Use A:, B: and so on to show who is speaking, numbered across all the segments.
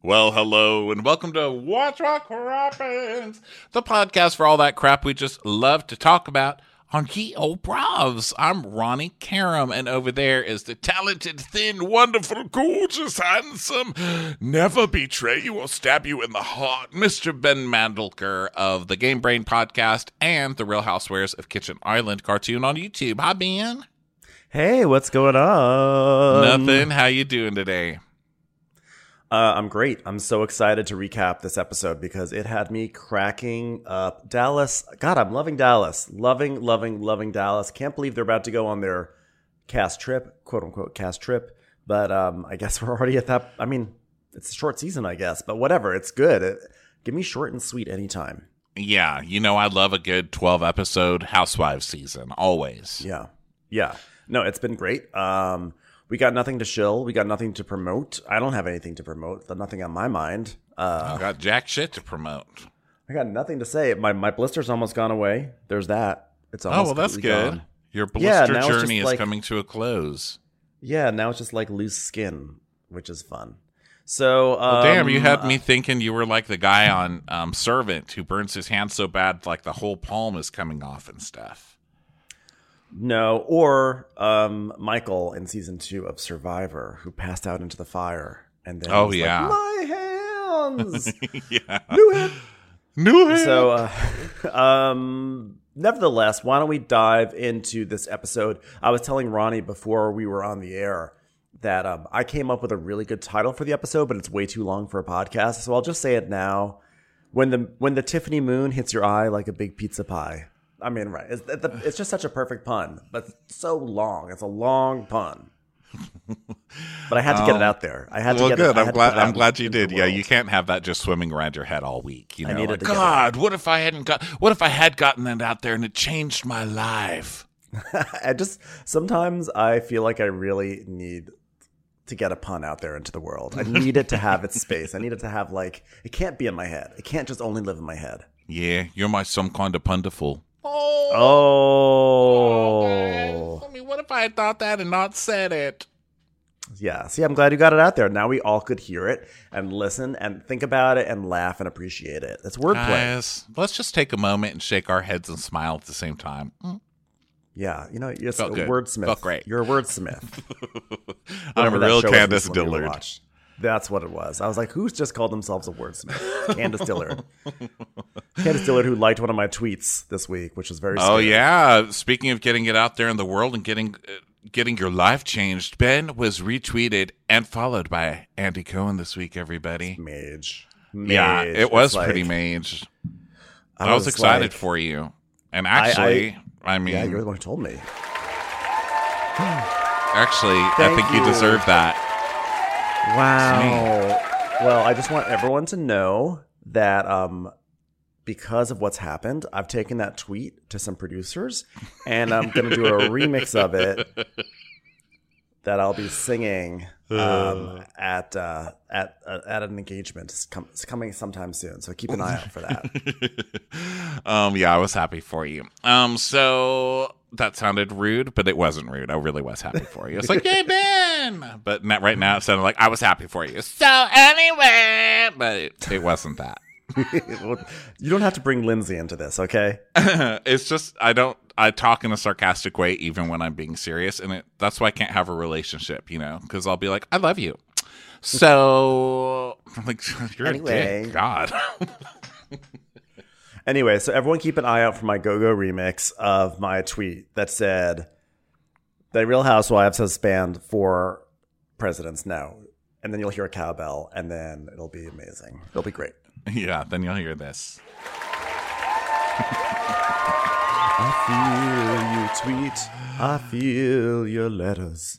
A: Well, hello, and welcome to What's What Crappens, the podcast for all that crap we just love to talk about on Ye Old Bravs. I'm Ronnie Karam, and over there is the talented, thin, wonderful, gorgeous, handsome, never betray you or stab you in the heart, Mr. Ben Mandelker of the Game Brain podcast and the Real Housewives of Kitchen Island cartoon on YouTube. Hi, Ben.
B: Hey, what's going on?
A: Nothing. How you doing today?
B: I'm great. I'm so excited to recap this episode because it had me cracking up. Dallas, God, I'm loving Dallas. Loving Dallas. Can't believe they're about to go on their cast trip, quote unquote cast trip. But I guess we're already at that. I mean, it's a short season, I guess, but whatever. It's good. Give me short and sweet anytime.
A: Yeah, you know I love a good 12-episode Housewives season, always.
B: Yeah. No, it's been great. We got nothing to shill. We got nothing to promote. I don't have anything to promote. There's nothing on my mind.
A: I got jack shit to promote.
B: I got nothing to say. My blister's almost gone away. There's that. It's almost
A: that's good.
B: gone.
A: Your blister
B: now it's
A: journey
B: just
A: is coming to a close.
B: Yeah, now it's just like loose skin, which is fun. So,
A: damn, you had me thinking you were like the guy on Servant who burns his hand so bad like the whole palm is coming off and stuff.
B: No, or Michael in season 2 of Survivor, who passed out into the fire, and then
A: oh
B: was
A: yeah,
B: like, my hands,
A: yeah,
B: new head. So, nevertheless, why don't we dive into this episode? I was telling Ronnie before we were on the air that I came up with a really good title for the episode, but it's way too long for a podcast, so I'll just say it now. When the Tiffany moon hits your eye like a big pizza pie. I mean, right. It's just such a perfect pun, but so long. It's a long pun. But I had to get it out there. I had to get
A: good.
B: it.
A: I'm glad you did. Yeah, you can't have that just swimming around your head all week. You know,
B: I needed to
A: God, what if I had gotten that out there and it changed my life?
B: Sometimes I feel like I really need to get a pun out there into the world. I need it to have its space. I need it to have it can't be in my head. It can't just only live in my head.
A: Yeah, you're my some kind of punderful.
B: Oh.
A: I mean, what if I had thought that and not said it?
B: Yeah. See, I'm glad you got it out there. Now we all could hear it and listen and think about it and laugh and appreciate it. It's wordplay.
A: Guys, let's just take a moment and shake our heads and smile at the same time.
B: Yeah, you're a
A: good.
B: wordsmith.
A: Felt great.
B: You're a wordsmith.
A: I'm a real Candace Dillard.
B: That's what it was. I was like, who's just called themselves a wordsmith? Candace Dillard. Candace Dillard, who liked one of my tweets this week, which was very scary.
A: Oh, yeah. Speaking of getting it out there in the world and getting your life changed, Ben was retweeted and followed by Andy Cohen this week, everybody.
B: Mage.
A: Yeah, it was pretty mage. I was excited for you. And actually, I mean...
B: Yeah, you're the one who told me.
A: Actually, I think you deserve that.
B: Wow. Well, I just want everyone to know that because of what's happened, I've taken that tweet to some producers, and I'm going to do a remix of it that I'll be singing at an engagement. It's coming sometime soon, so keep an eye out for that.
A: Yeah, I was happy for you. So that sounded rude, but it wasn't rude. I really was happy for you. It's like, yay, Ben! But right now it sounded like I was happy for you. So anyway, but it wasn't that.
B: You don't have to bring Lindsay into this, okay?
A: It's just I talk in a sarcastic way even when I'm being serious, and that's why I can't have a relationship, because I'll be like, I love you. So I'm like, you're a dick, God.
B: Anyway, so everyone keep an eye out for my go-go remix of my tweet that said, "The Real Housewives has spanned 4 presidents now." And then you'll hear a cowbell, and then it'll be amazing. It'll be great.
A: Yeah, then you'll hear this.
B: I feel you tweet. I feel your letters.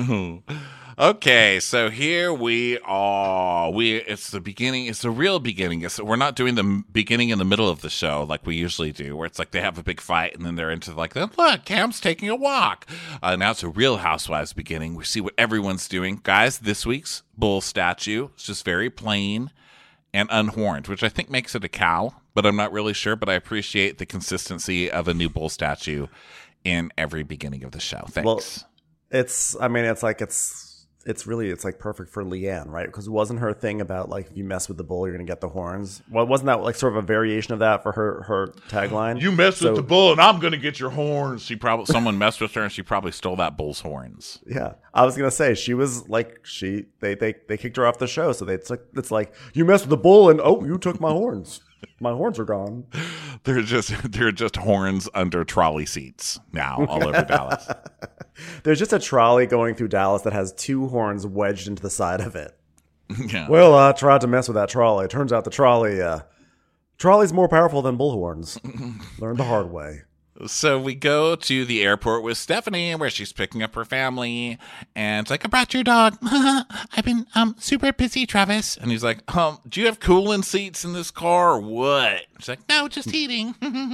A: Okay, so here we are. It's the beginning. It's the real beginning. We're not doing the beginning in the middle of the show like we usually do, where it's like they have a big fight and then they're into look, Cam's taking a walk. Now it's a Real Housewives beginning. We see what everyone's doing. Guys, this week's bull statue is just very plain and unhorned, which I think makes it a cow, but I'm not really sure. But I appreciate the consistency of a new bull statue in every beginning of the show. Thanks.
B: Well, it's it's like perfect for Leanne, right? Because it wasn't her thing about like if you mess with the bull, you're gonna get the horns. Well, wasn't that like sort of a variation of that for her tagline?
A: You mess with the bull, and I'm gonna get your horns. Someone messed with her, and she probably stole that bull's horns.
B: Yeah, I was gonna say she was like they kicked her off the show, so it's like you messed with the bull, and oh, you took my horns. My horns are gone.
A: They're just horns under trolley seats now all over Dallas.
B: There's just a trolley going through Dallas that has 2 horns wedged into the side of it.
A: Yeah.
B: Well, I tried to mess with that trolley. Turns out the trolley's more powerful than bullhorns. Learned the hard way.
A: So we go to the airport with Stephanie, where she's picking up her family, and it's like, I brought your dog. I've been super busy, Travis. And he's like, do you have cooling seats in this car or what? She's like, no, just heating.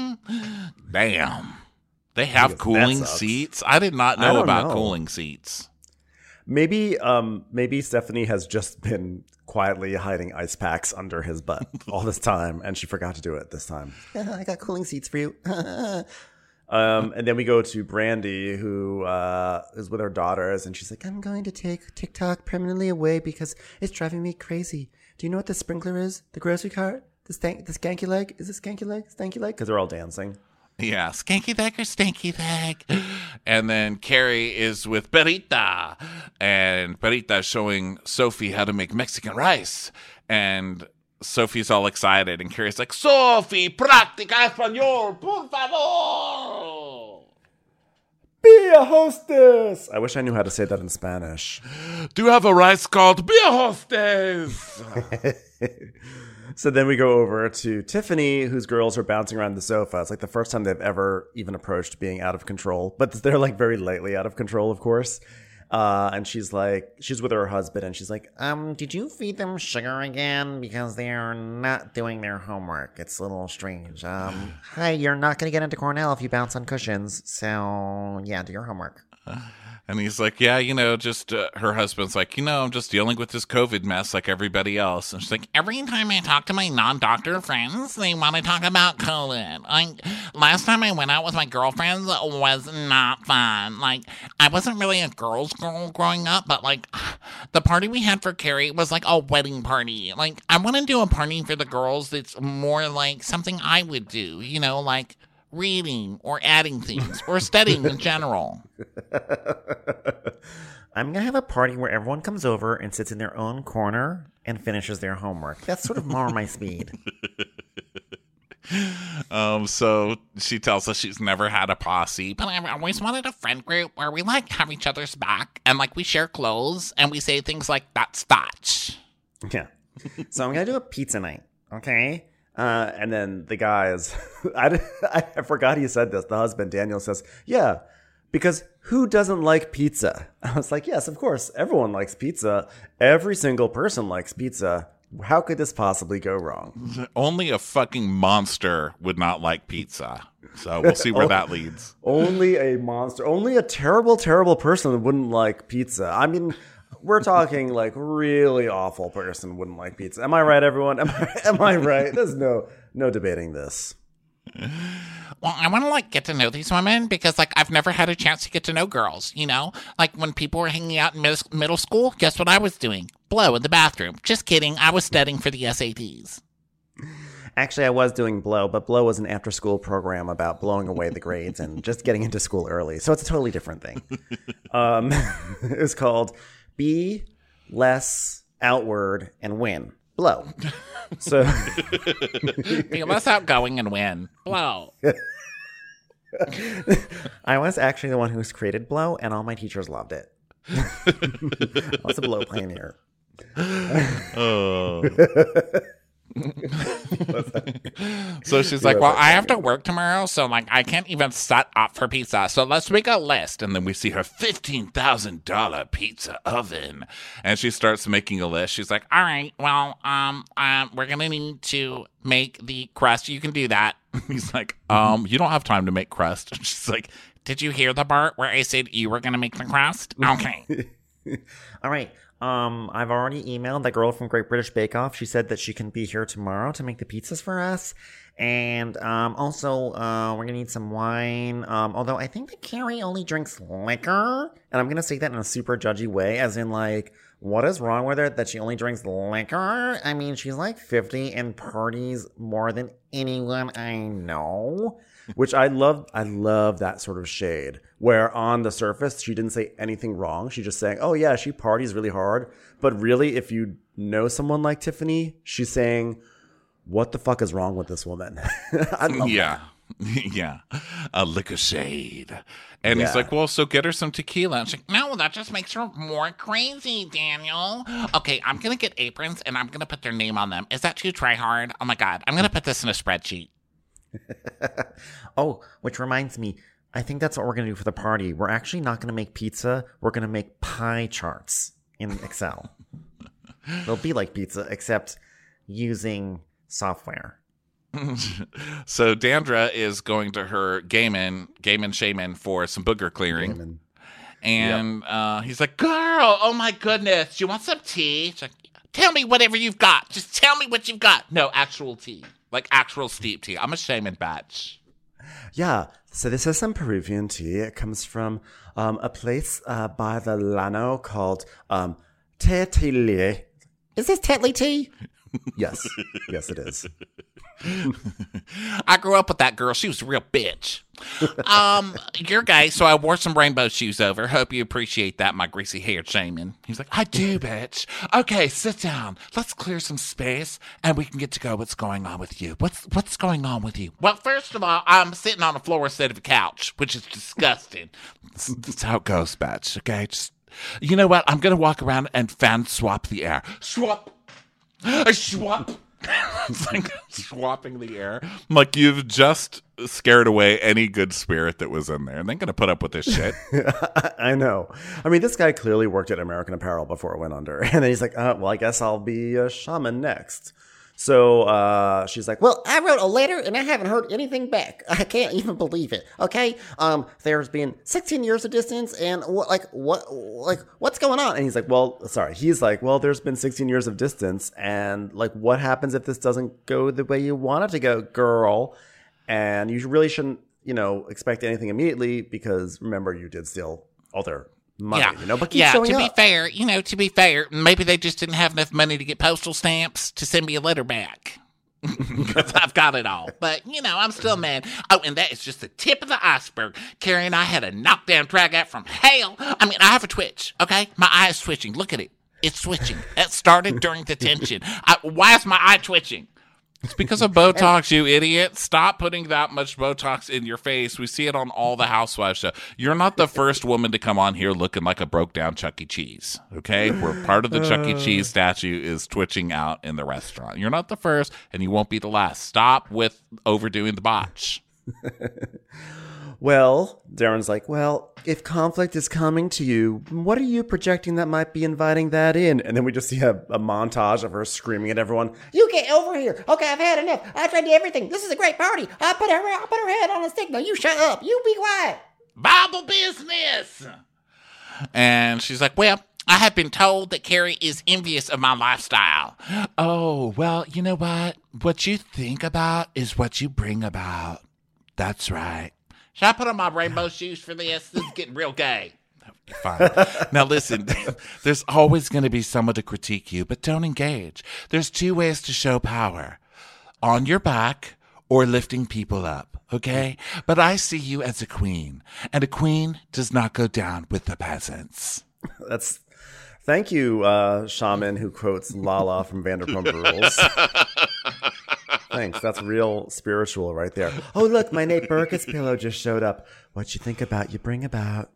A: Damn. They have cooling seats? I did not know about cooling seats.
B: Maybe Stephanie has just been quietly hiding ice packs under his butt all this time, and she forgot to do it this time. I got cooling seats for you. And then we go to Brandy, who is with her daughters, and she's like, I'm going to take TikTok permanently away because it's driving me crazy. Do you know what the sprinkler is? The grocery cart? The skanky leg? Is it skanky leg? Stanky leg? Because they're all dancing.
A: Yeah, skanky leg or stanky leg. And then Carrie is with Perita, and Perita is showing Sophie how to make Mexican rice. And Sophie's all excited, and Carrie's like, Sophie, practica español, por favor.
B: Be a hostess. I wish I knew how to say that in Spanish.
A: Do you have a rice called Be a Hostess?
B: So then we go over to Tiffany, whose girls are bouncing around the sofa. It's like the first time they've ever even approached being out of control. But they're like very lightly out of control, of course. And she's with her husband, and she's like, did you feed them sugar again? Because they're not doing their homework. It's a little strange. Hi, you're not going to get into Cornell if you bounce on cushions. So, yeah, do your homework.
A: And he's like, yeah, just her husband's like, I'm just dealing with this COVID mess like everybody else. And she's like, every time I talk to my non-doctor friends, they want to talk about COVID. Last time I went out with my girlfriends was not fun. I wasn't really a girl's girl growing up, but the party we had for Carrie was like a wedding party. I want to do a party for the girls that's more like something I would do, like reading or adding things or studying in general. I'm going to have a party where everyone comes over and sits in their own corner and finishes their homework. That's sort of more my speed. So she tells us she's never had a posse, but I always wanted a friend group where we have each other's back and we share clothes and we say things like that's Dutch. Yeah. So I'm going to do a pizza night. Okay. And then the guys, I forgot he said this. The husband, Daniel, says, yeah, because who doesn't like pizza? I was like, yes, of course. Everyone likes pizza. Every single person likes pizza. How could this possibly go wrong? Only a fucking monster would not like pizza. So we'll see where that leads. Only a monster. Only a terrible, terrible person wouldn't like pizza. I mean, we're talking really awful person wouldn't like pizza. Am I right, everyone? Am I right? There's no debating this. Well, I want to get to know these women because I've never had a chance to get to know girls, when people were hanging out in middle school, guess what I was doing? Blow in the bathroom. Just kidding. I was studying for the SATs. Actually, I was doing Blow, but Blow was an after-school program about blowing away the grades and just getting into school early. So it's a totally different thing. It was called Be Less Outward and Win. Blow. So be less outgoing and win. Blow. I was actually the one who's created Blow, and all my teachers loved it. I was a Blow pioneer. Oh. So she's like, well, I have to work tomorrow, so I can't even set up for pizza. So let's make a list. And then we see her $15,000 pizza oven. And she starts making a list. She's like, all right, well, we're gonna need to make the crust. You can do that. He's like, you don't have time to make crust. And she's like, did you hear the part where I said you were gonna make the crust? Okay. All right.
B: I've already emailed that girl from Great British Bake Off. She said that she can be here tomorrow to make the pizzas for us. And also, we're gonna need some wine. Although I think that Carrie only drinks liquor, and I'm gonna say that in a super judgy way, as in like, what is wrong with her that she only drinks liquor? I mean, she's like 50 and parties more than anyone I know. Which I love that sort of shade, where on the surface, she didn't say anything wrong. She's just saying, oh yeah, she parties really hard. But really, if you know someone like Tiffany, she's saying, what the fuck is wrong with this woman? I love
A: Yeah. Yeah. A liquor shade. And he's like, well, so get her some tequila. And she's like, no, that just makes her more crazy, Daniel. Okay, I'm going to get aprons and I'm going to put their name on them. Is that too try hard? Oh my God. I'm going to put this in a spreadsheet.
B: Oh, which reminds me, I think that's what we're going to do for the party. We're actually not going to make pizza. We're going to make pie charts in Excel. They'll be like pizza, except using software.
A: So Dandra is going to her Gaiman Shaman for some booger clearing. And he's like, girl, oh my goodness, do you want some tea? She's like, tell me whatever you've got. Just tell me what you've got. No, actual tea. Like actual steep tea. I'm a shaman batch.
B: Yeah, so this is some Peruvian tea. It comes from a place by the Llano called Tetley. Is this Tetley tea? Yes. Yes, it is.
A: I grew up with that girl. She was a real bitch. You're gay, so I wore some rainbow shoes over. Hope you appreciate that, my greasy-haired shaman. He's like, I do, bitch. Okay, sit down. Let's clear some space, and we can get to go. What's going on with you? What's going on with you? Well, first of all, I'm sitting on the floor instead of a couch, which is disgusting. That's how it goes, bitch. Okay, just you know what? I'm gonna walk around and fan swap the air. Swap. Swap. It's like swapping the air. Like you've just scared away any good spirit that was in there. And they're going to put up with this shit.
B: I know. I mean, this guy clearly worked at American Apparel before it went under. And then he's like, well, I guess I'll be a shaman next. So she's like, well, I wrote a letter and I haven't heard anything back. I can't even believe it. Okay. There's been 16 years of distance and what's going on? And he's like, well, sorry. He's like, well, there's been 16 years of distance. And like, what happens if this doesn't go the way you want it to go, girl? And you really shouldn't, expect anything immediately because remember, you did steal all their money, but keep showing up.
A: To be fair, maybe they just didn't have enough money to get postal stamps to send me a letter back. Because I've got it all. But, I'm still mad. Oh, and that is just the tip of the iceberg. Carrie and I had a knockdown drag out from hell. I mean, I have a twitch, okay? My eye is twitching. Look at it. It's switching. That started during detention. Why is my eye twitching? It's because of Botox, you idiot. Stop putting that much Botox in your face. We see it on all the Housewives show. You're not the first woman to come on here looking like a broke down Chuck E. Cheese, okay? Where part of the Chuck E. Cheese statue is twitching out in the restaurant. You're not the first, and you won't be the last. Stop with overdoing the botch.
B: Well, Darren's like, well, if conflict is coming to you, what are you projecting that might be inviting that in? And then we just see a montage of her screaming at everyone, you get over here. Okay, I've had enough. I tried to do everything. This is a great party. I'll put her head on a stick. No, you shut up. You be quiet.
A: Bible business. And she's like, well, I have been told that Carrie is envious of my lifestyle. Oh, well, you know what? What you think about is what you bring about. That's right. Should I put on my rainbow shoes for this? This is getting real gay. Fine. Now listen, there's always going to be someone to critique you, but don't engage. There's two ways to show power. On your back or lifting people up, okay? But I see you as a queen, and a queen does not go down with the peasants.
B: Thank you, shaman who quotes Lala from Vanderpump Rules. Thanks. That's real spiritual right there. Oh, look, my Nate Berkus pillow just showed up. What you think about, you bring about.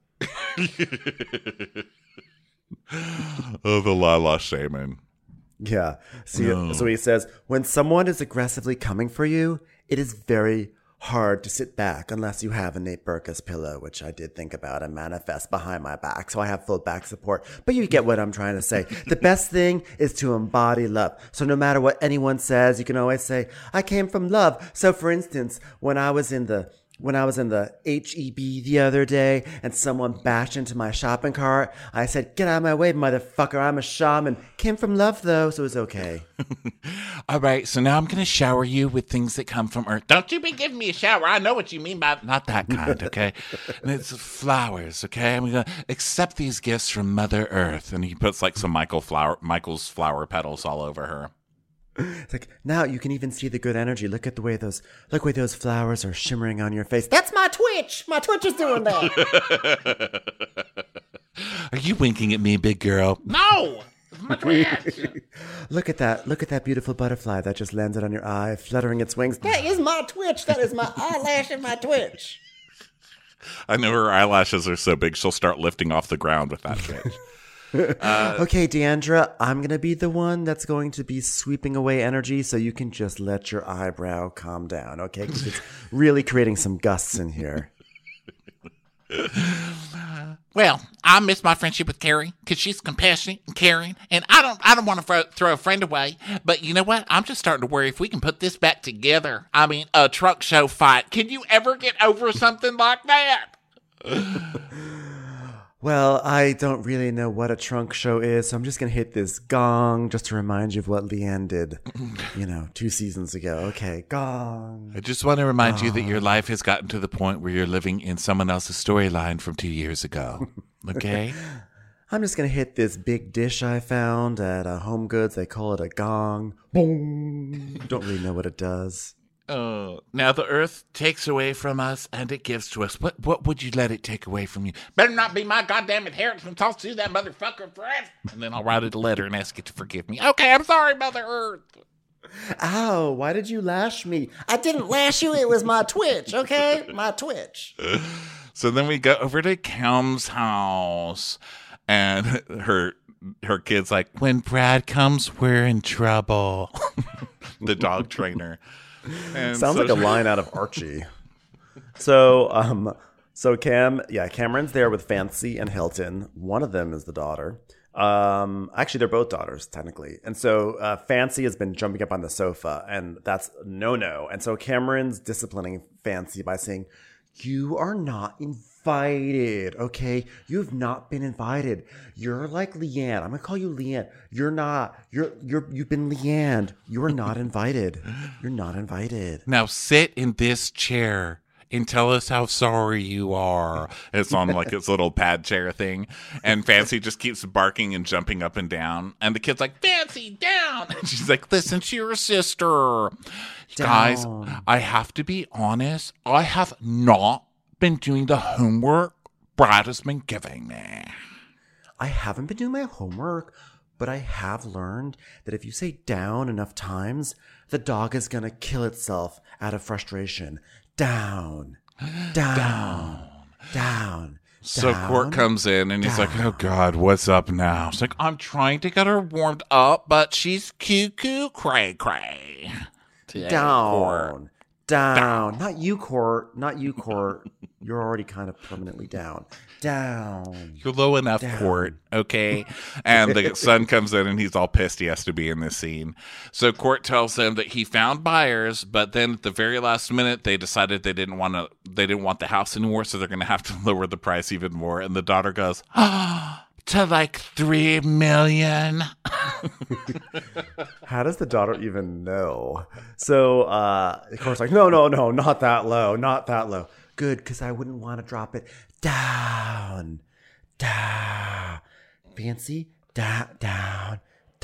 A: Oh, the Lala shaman.
B: Yeah. So he says, when someone is aggressively coming for you, it is very hard to sit back unless you have a Nate Berkus pillow, which I did think about and manifest behind my back. So I have full back support. But you get what I'm trying to say. The best thing is to embody love. So no matter what anyone says, you can always say, I came from love. So for instance, when I was in the when I was in the HEB the other day and someone bashed into my shopping cart, I said, "Get out of my way, motherfucker. I'm a shaman." Came from love, though, so it was okay.
A: All right, so now I'm going to shower you with things that come from Earth. Don't you be giving me a shower. I know what you mean by not that kind, okay? And it's flowers, okay? I'm going to accept these gifts from Mother Earth. And he puts like some Michael's flower petals all over her.
B: It's like, now you can even see the good energy. Look at the way those flowers are shimmering on your face. That's my Twitch. My Twitch is doing that.
A: Are you winking at me, big girl? No! It's my Twitch.
B: Look at that beautiful butterfly that just landed on your eye, fluttering its wings. That is my Twitch. That is my eyelash and my Twitch.
A: I know her eyelashes are so big she'll start lifting off the ground with that Twitch.
B: Okay, Deandra, I'm going to be the one that's going to be sweeping away energy so you can just let your eyebrow calm down, okay? Because it's really creating some gusts in here.
A: Well, I miss my friendship with Carrie because she's compassionate and caring, and I don't want to throw a friend away. But you know what? I'm just starting to worry if we can put this back together. I mean, a truck show fight. Can you ever get over something like that?
B: Well, I don't really know what a trunk show is, so I'm just going to hit this gong just to remind you of what Leanne did, 2 seasons ago. Okay, gong.
A: I just want to remind you that your life has gotten to the point where you're living in someone else's storyline from 2 years ago. Okay?
B: I'm just going to hit this big dish I found at Home Goods. They call it a gong. Boom. Don't really know what it does.
A: Now the earth takes away from us and it gives to us. What would you let it take away from you? Better not be my goddamn inheritance. I'll sue that motherfucker forever. And then I'll write it a letter and ask it to forgive me. Okay, I'm sorry, Mother Earth.
B: Ow, why did you lash me? I didn't lash you. It was my Twitch, okay? My Twitch.
A: So then we go over to Kelm's house and her kid's like, when Brad comes, we're in trouble. The dog trainer. And
B: sounds like a line out of Archie. So Cameron's there with Fancy and Hilton. One of them is the daughter. Actually, they're both daughters, technically. And so Fancy has been jumping up on the sofa, and that's no. And so Cameron's disciplining Fancy by saying, "You are not invited, okay? You've not been invited. You're like Leanne. I'm gonna call you Leanne. You've been Leanne. You are not invited. You're not invited.
A: Now sit in this chair and tell us how sorry you are." It's on like its little pad chair thing. And Fancy just keeps barking and jumping up and down. And the kid's like, "Fancy, down!" And she's like, "Listen to your sister." Down. Guys, I have to be honest. I have not been doing the homework Brad has been giving me.
B: I haven't been doing my homework, but I have learned that if you say down enough times, the dog is going to kill itself out of frustration. Down, down, down.
A: So Court comes in and he's like, "Oh God, what's up now?" It's like, "I'm trying to get her warmed up, but she's cuckoo cray cray."
B: Down. Not you, Court. You're already kind of permanently down. Down.
A: You're low enough, down. Court, okay? And the son comes in and he's all pissed he has to be in this scene. So Court tells him that he found buyers, but then at the very last minute they decided they didn't want the house anymore, so they're going to have to lower the price even more. And the daughter goes, to like $3 million.
B: How does the daughter even know? So, of course, like, no, not that low. Good, because I wouldn't want to drop it down. Fancy, down.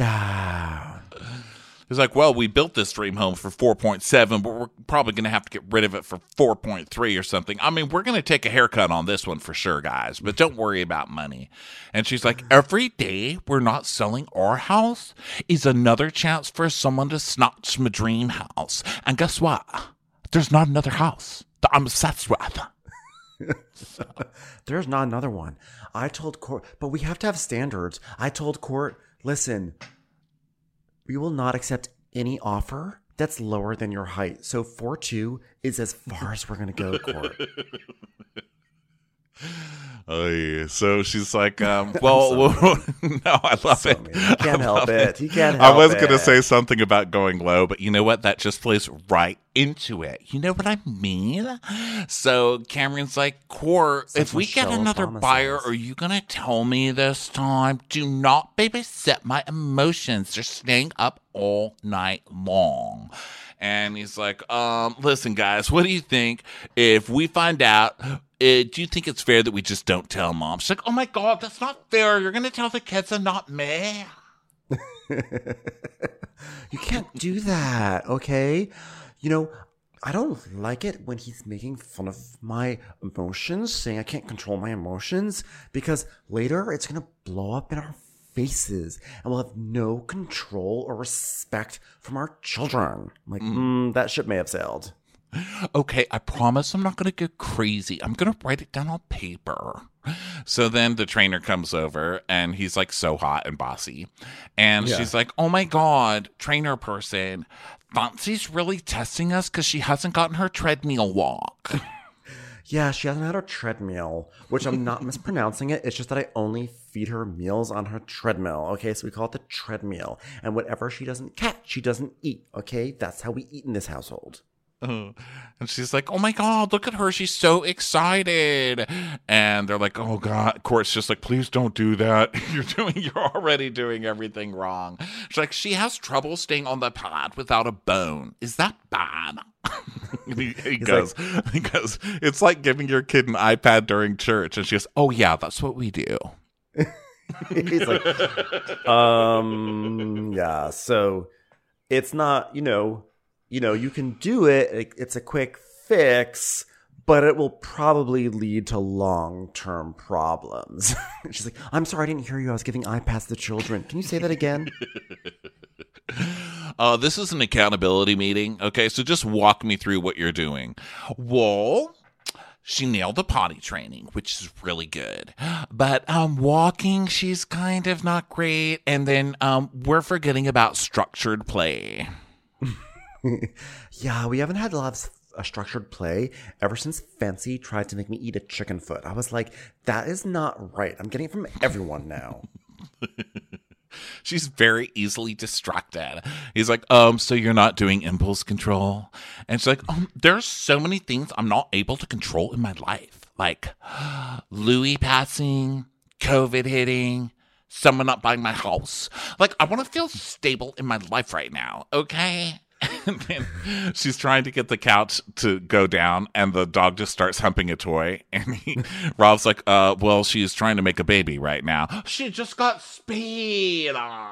A: He's like, "Well, we built this dream home for 4.7, but we're probably going to have to get rid of it for 4.3 or something. I mean, we're going to take a haircut on this one for sure, guys, but don't worry about money." And she's like, "Every day we're not selling our house is another chance for someone to snatch my dream house. And guess what? There's not another house that I'm obsessed with."
B: There's not another one. I told Court, but we have to have standards. I told Court, listen, we will not accept any offer that's lower than your height. So 4'2" is as far as we're going to go, Court.
A: Oh, yeah. So she's like,
B: I'm so mean.
A: no, I love
B: So
A: it.
B: mean. He can't
A: I
B: help
A: love
B: it. He can't
A: I
B: help
A: was going to say
B: it.
A: something about going low, but you know what? That just plays right into it. You know what I mean? So Cameron's like, Court,
B: It's like
A: if we get
B: Michelle
A: another
B: Obama
A: buyer,
B: says.
A: are you going to tell me this time? Do not babysit my emotions. They're staying up all night long. And he's like, listen, guys, what do you think if we find out? Do you think it's fair that we just don't tell mom? She's like, oh my God, that's not fair. You're going to tell the kids and not me.
B: You can't do that, okay? You know, I don't like it when he's making fun of my emotions, saying I can't control my emotions, because later it's going to blow up in our faces and we'll have no control or respect from our children. I'm like, that ship may have sailed.
A: Okay, I promise I'm not going to get crazy. I'm going to write it down on paper. So then the trainer comes over and he's like so hot and bossy. And
B: Yeah.
A: she's like, oh my God, trainer person, Fancy's really testing us because she hasn't gotten her treadmill walk.
B: Yeah, she hasn't had her treadmill, which I'm not mispronouncing it. It's just that I only feed her meals on her treadmill. Okay, so we call it the treadmill. And whatever she doesn't catch, she doesn't eat. Okay, that's how we eat in this household.
A: And she's like, oh my God, look at her. She's so excited. And they're like, oh God. Court's just like, please don't do that. You're already doing everything wrong. She's like, she has trouble staying on the pad without a bone. Is that bad? he goes, it's like giving your kid an iPad during church. And she goes, oh yeah, that's what we do.
B: He's like, yeah, so it's not, you can do it. It's a quick fix, but it will probably lead to long-term problems. She's like, I'm sorry, I didn't hear you. I was giving iPads to the children. Can you say that again?
A: This is an accountability meeting. Okay, so just walk me through what you're doing. Well, she nailed the potty training, which is really good. But walking, she's kind of not great. And then we're forgetting about structured play.
B: Yeah, we haven't had a lot of structured play ever since Fancy tried to make me eat a chicken foot. I was like, that is not right. I'm getting it from everyone now.
A: She's very easily distracted. He's like, so you're not doing impulse control? And she's like, there's so many things I'm not able to control in my life. Like Louis passing, COVID hitting, someone not buying my house. Like, I want to feel stable in my life right now, okay? And then she's trying to get the couch to go down, and the dog just starts humping a toy. And Rob's like, well, she's trying to make a baby right now. She just got speed.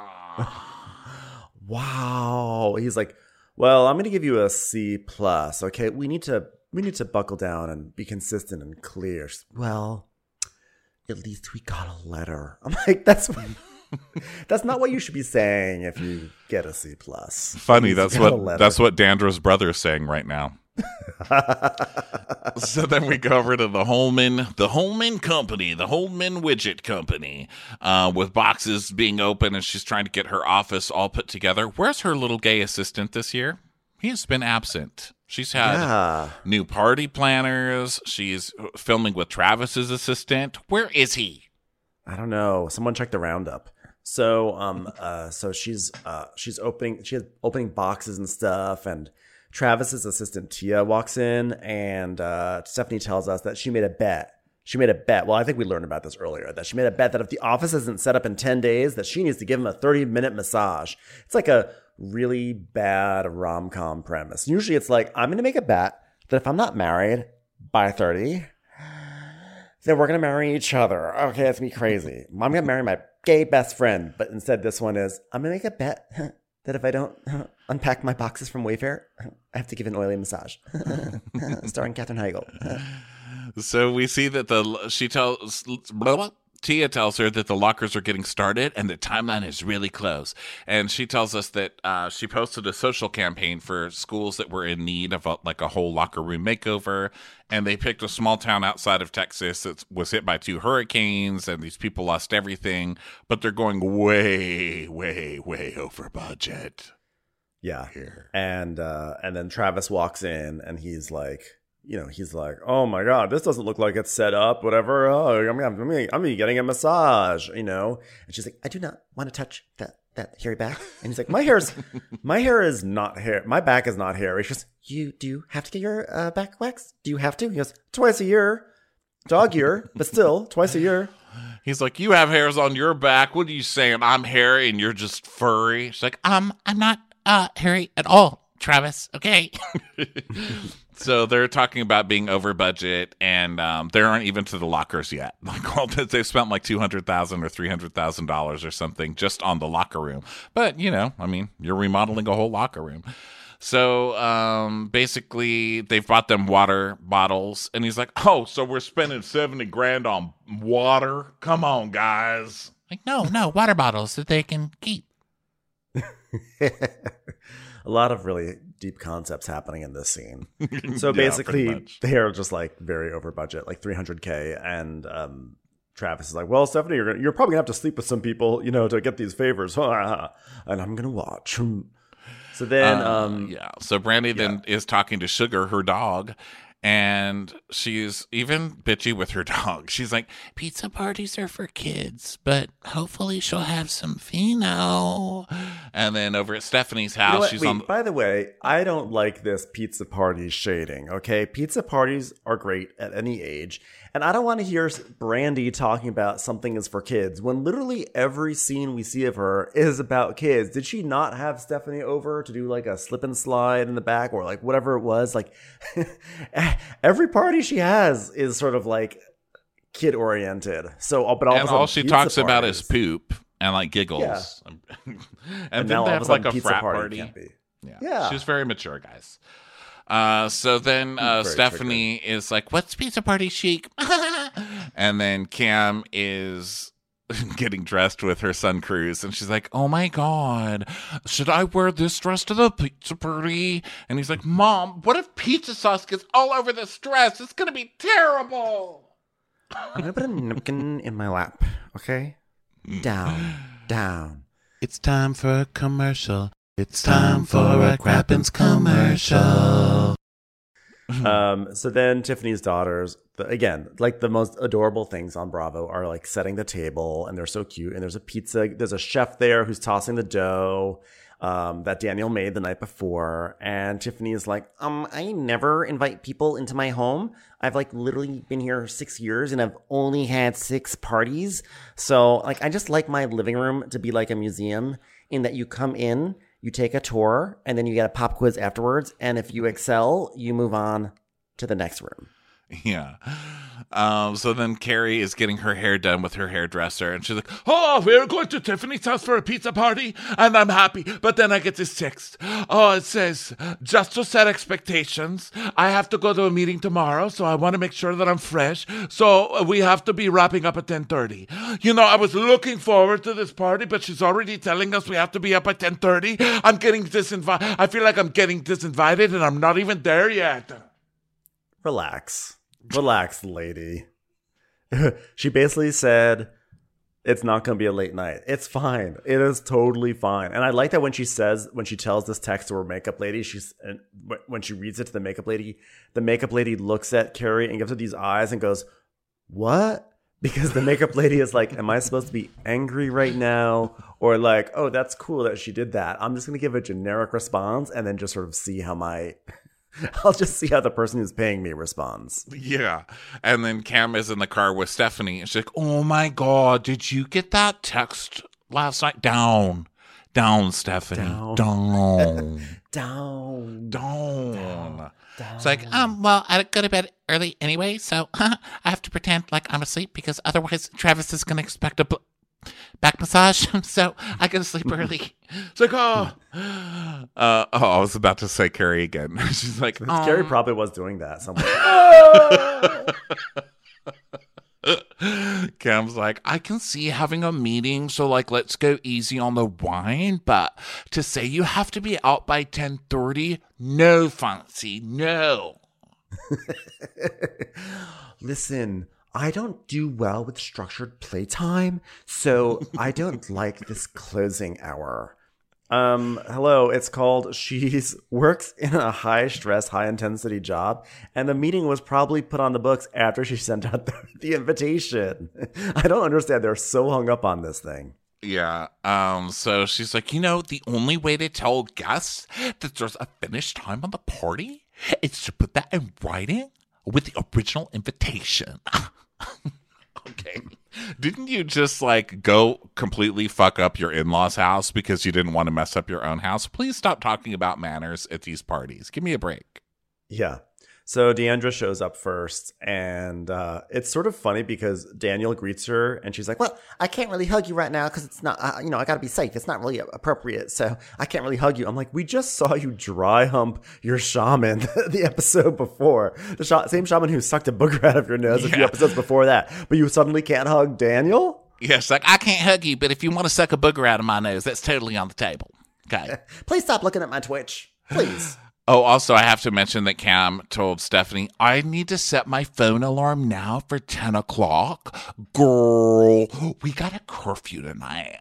B: Wow. He's like, well, I'm going to give you a C plus. Okay, we need to buckle down and be consistent and clear. Well, at least we got a letter. I'm like, that's not what you should be saying if you get a C plus.
A: Funny, that's what Dandra's brother is saying right now. So then we go over to the Holman Company, the Holman Widget Company, with boxes being open, and she's trying to get her office all put together. Where's her little gay assistant this year? He has been absent. She's had new party planners. She's filming with Travis's assistant. Where is he?
B: I don't know. Someone check the roundup. So, so she's opening boxes and stuff, and Travis's assistant Tia walks in, and Stephanie tells us that she made a bet. Well, I think we learned about this earlier, that she made a bet that if the office isn't set up in 10 days, that she needs to give him a 30-minute massage. It's like a really bad rom-com premise. Usually it's like, I'm going to make a bet that if I'm not married by 30, then we're going to marry each other. Okay, that's me crazy. I'm going to marry my gay best friend. But instead, this one is, I'm going to make a bet that if I don't unpack my boxes from Wayfair, I have to give an oily massage. Starring Katherine Heigl.
A: So we see that Tia tells her that the lockers are getting started and the timeline is really close. And she tells us that she posted a social campaign for schools that were in need of a whole locker room makeover. And they picked a small town outside of Texas that was hit by 2 hurricanes, and these people lost everything. But they're going way, way, way over budget.
B: Yeah. And then Travis walks in, and he's like, he's like, oh my God, this doesn't look like it's set up, whatever. Oh, I'm getting a massage, And she's like, I do not want to touch that hairy back. And he's like, my hair is not hair. My back is not hairy. She goes, you do have to get your back waxed? Do you have to? He goes, twice a year. Dog year, but still, twice a year.
A: He's like, you have hairs on your back. What are you saying? I'm hairy and you're just furry. She's like, I'm not hairy at all, Travis. Okay. So they're talking about being over budget, and they aren't even to the lockers yet. Like, they've spent like $200,000 or $300,000 or something just on the locker room. But you're remodeling a whole locker room. So basically, they've bought them water bottles, and he's like, "Oh, so we're spending $70,000 on water? Come on, guys!" Like, no, water bottles that they can keep.
B: A lot of really deep concepts happening in this scene. So basically, they are just like very over budget, like $300K, and Travis is like, "Well, Stephanie, you're probably gonna have to sleep with some people, to get these favors, and I'm gonna watch." So then,
A: So Brandy then is talking to Sugar, her dog, and she's even bitchy with her dog. She's like, pizza parties are for kids, but hopefully she'll have some Fino. And then over at Stephanie's house,
B: By the way, I don't like this pizza party shading, okay? Pizza parties are great at any age. And I don't want to hear Brandy talking about something is for kids when literally every scene we see of her is about kids. Did she not have Stephanie over to do like a slip and slide in the back or like whatever it was? Like every party she has is sort of like kid oriented. So, but
A: all she talks about is poop and like giggles. Yeah. and then they have like a frat party. Yeah. She's very mature, guys. So then Stephanie is like, what's pizza party chic? And then Cam is getting dressed with her son Cruz, and she's like, oh my God, should I wear this dress to the pizza party? And he's like, Mom, what if pizza sauce gets all over this dress? It's gonna be terrible.
B: I'm gonna put a napkin in my lap, okay? Down.
A: It's time for a commercial. It's time for a Crappens commercial.
B: So then Tiffany's daughters, again, like the most adorable things on Bravo are like setting the table, and they're so cute. And there's a chef there who's tossing the dough that Daniel made the night before. And Tiffany is like, I never invite people into my home. I've like literally been here 6 years and I've only had 6 parties. So like, I just like my living room to be like a museum in that you come in, you take a tour, and then you get a pop quiz afterwards. And if you excel, you move on to the next room.
A: Yeah. So then Carrie is getting her hair done with her hairdresser, and she's like, oh, we're going to Tiffany's house for a pizza party, and I'm happy. But then I get this text. Oh, it says, just to set expectations, I have to go to a meeting tomorrow, so I want to make sure that I'm fresh. So we have to be wrapping up at 10:30. I was looking forward to this party, but she's already telling us we have to be up at 10:30. I'm getting disinvited. I feel like I'm getting disinvited, and I'm not even there yet.
B: Relax, lady. She basically said it's not going to be a late night. It's fine. It is totally fine. And I like that when she tells this text to her makeup lady, when she reads it to the makeup lady looks at Carrie and gives her these eyes and goes, what? Because the makeup lady is like, am I supposed to be angry right now? Or like, oh, that's cool that she did that. I'm just going to give a generic response and then just sort of see how I'll just see how the person who's paying me responds.
A: Yeah. And then Cam is in the car with Stephanie, and she's like, oh my God, did you get that text last night? Down, Stephanie. Down. Down. It's like, well, I go to bed early anyway, so I have to pretend like I'm asleep because otherwise Travis is going to expect a back massage, so I gotta sleep early. It's like, I was about to say Carrie again. She's like,
B: Carrie probably was doing that somewhere.
A: Cam's like, I can see having a meeting, so like, let's go easy on the wine, but to say you have to be out by 10:30, no, Fancy, no.
B: Listen, I don't do well with structured playtime, so I don't like this closing hour. Hello, it's called She's Works in a High Stress, High Intensity Job, and the meeting was probably put on the books after she sent out the invitation. I don't understand. They're so hung up on this thing.
A: Yeah. So she's like, the only way to tell guests that there's a finished time on the party is to put that in writing with the original invitation. Okay. Didn't you just go completely fuck up your in-laws' house because you didn't want to mess up your own house? Please stop talking about manners at these parties. Give me a break.
B: Yeah. So Deandra shows up first, and it's sort of funny because Daniel greets her, and she's like, well, I can't really hug you right now because it's not, I got to be safe. It's not really appropriate, so I can't really hug you. I'm like, we just saw you dry hump your shaman the episode before. The same shaman who sucked a booger out of your nose a few episodes before that, but you suddenly can't hug Daniel?
A: Yes, I can't hug you, but if you want to suck a booger out of my nose, that's totally on the table. Okay.
B: Please stop looking at my Twitch. Please.
A: Oh, also, I have to mention that Cam told Stephanie, I need to set my phone alarm now for 10 o'clock. Girl, we got a curfew tonight.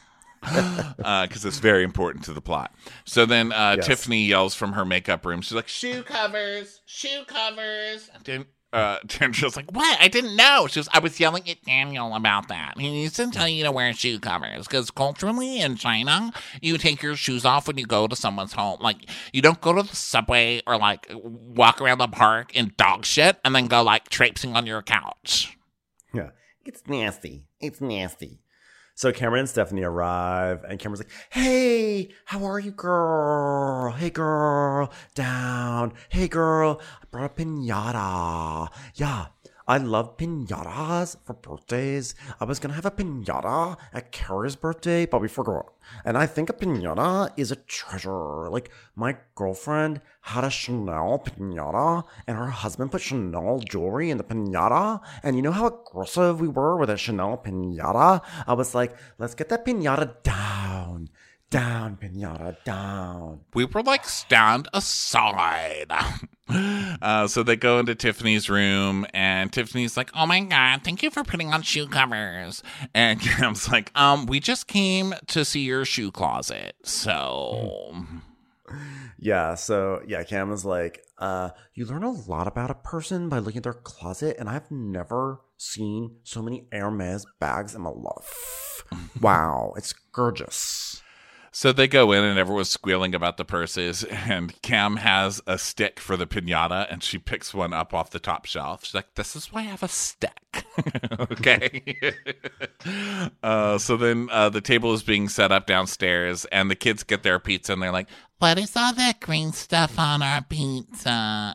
A: Because it's very important to the plot. So then Tiffany yells from her makeup room. She's like, shoe covers, shoe covers. Dandra's like, what? I didn't know. She was, I was yelling at Daniel about that. He needs to tell you to wear shoe covers because culturally in China, you take your shoes off when you go to someone's home. Like, you don't go to the subway or walk around the park in dog shit and then go traipsing on your couch.
B: Yeah. It's nasty. It's nasty. So Cameron and Stephanie arrive, and Cameron's like, hey, how are you, girl? Hey, girl, down. Hey, girl, I brought a piñata. Yeah, I love piñatas for birthdays. I was going to have a piñata at Carrie's birthday, but we forgot. And I think a piñata is a treasure. My girlfriend had a Chanel piñata, and her husband put Chanel jewelry in the piñata. And you know how aggressive we were with a Chanel piñata? I was like, let's get that piñata down. Down, piñata, down.
A: We were stand aside. So they go into Tiffany's room, and Tiffany's like, oh my God, thank you for putting on shoe covers. And Cam's like, we just came to see your shoe closet. So.
B: Yeah, Cam was like, you learn a lot about a person by looking at their closet, and I've never seen so many Hermes bags in my life. Wow, it's gorgeous.
A: So they go in and everyone's squealing about the purses, and Cam has a stick for the piñata, and she picks one up off the top shelf. She's like, this is why I have a stick. Okay. So then the table is being set up downstairs, and the kids get their pizza, and they're like, what is all that green stuff on our pizza?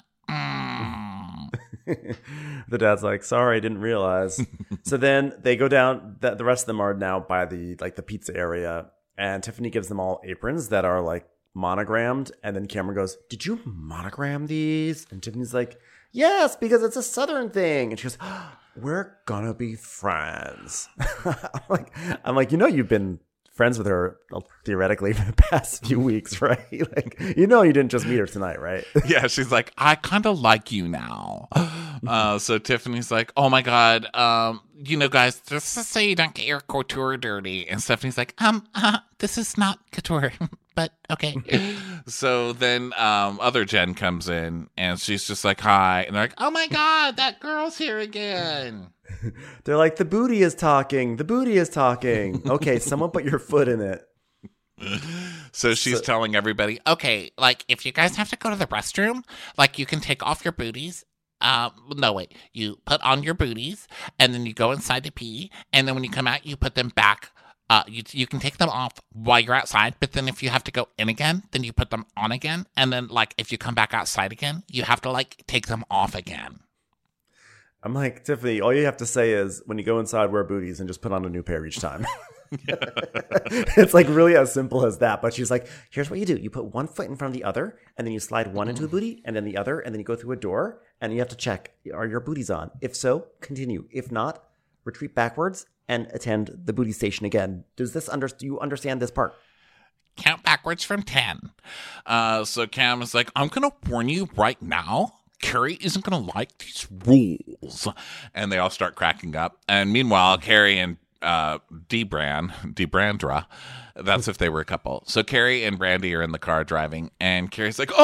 B: The dad's like, sorry, I didn't realize. So then they go down, the rest of them are now by the pizza area. And Tiffany gives them all aprons that are monogrammed. And then Cameron goes, did you monogram these? And Tiffany's like, yes, because it's a Southern thing. And she goes, we're gonna be friends. I'm like, you've been friends with her theoretically for the past few weeks, right? You didn't just meet her tonight, right?
A: Yeah, she's like, I kind of like you now. So Tiffany's like, oh my God, guys, just to say you don't get your couture dirty. And Stephanie's like, this is not couture, but okay. So then other Jen comes in, and she's just like, hi. And they're like, oh my God, that girl's here again.
B: They're like, the booty is talking. The booty is talking. Okay, someone put your foot in it.
A: So she's telling everybody, okay, if you guys have to go to the restroom, you can take off your booties. No, wait. You put on your booties, and then you go inside to pee, and then when you come out, you put them back. You can take them off while you're outside, but then if you have to go in again, then you put them on again, and then, if you come back outside again, you have to, take them off again.
B: I'm like, Tiffany, all you have to say is, when you go inside, wear booties and just put on a new pair each time. It's really as simple as that. But she's like, here's what you do. You put one foot in front of the other, and then you slide one into a booty, and then the other, and then you go through a door, and you have to check, are your booties on? If so, continue. If not, retreat backwards and attend the booty station again. Do you understand this part?
A: Count backwards from 10. So Cam is like, I'm going to warn you right now. Carrie isn't going to like these rules. And they all start cracking up. And meanwhile, Carrie and Debrandra. That's if they were a couple. So Carrie and Brandy are in the car driving, and Carrie's like,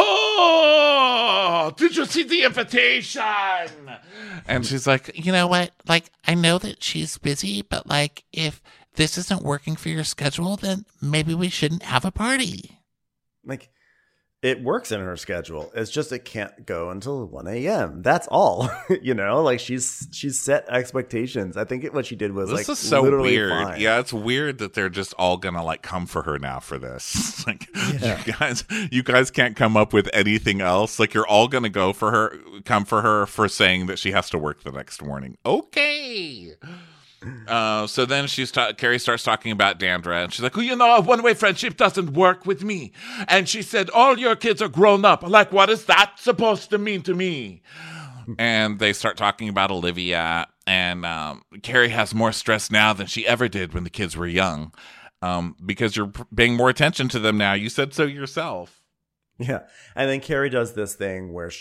A: "Oh, did you see the invitation?" And she's like, "You know what? Like, I know that she's busy, but like, if this isn't working for your schedule, then maybe we shouldn't have a party."
B: Like, it works in her schedule. It's just it can't go until 1 a.m. That's all. Like she's set expectations. I think what she did was
A: this
B: like
A: is so
B: literally
A: weird.
B: fine.
A: Yeah, it's weird that they're just all gonna like come for her now for this. Like, you guys can't come up with anything else. Like, you're all gonna come for her for saying that she has to work the next morning. Okay. So then Carrie starts talking about Dandra, and she's like, "Oh, a one-way friendship doesn't work with me." And she said, "All your kids are grown up. Like, what is that supposed to mean to me?" And they start talking about Olivia, and Carrie has more stress now than she ever did when the kids were young, because you're paying more attention to them now. You said so yourself.
B: Yeah, and then Carrie does this thing where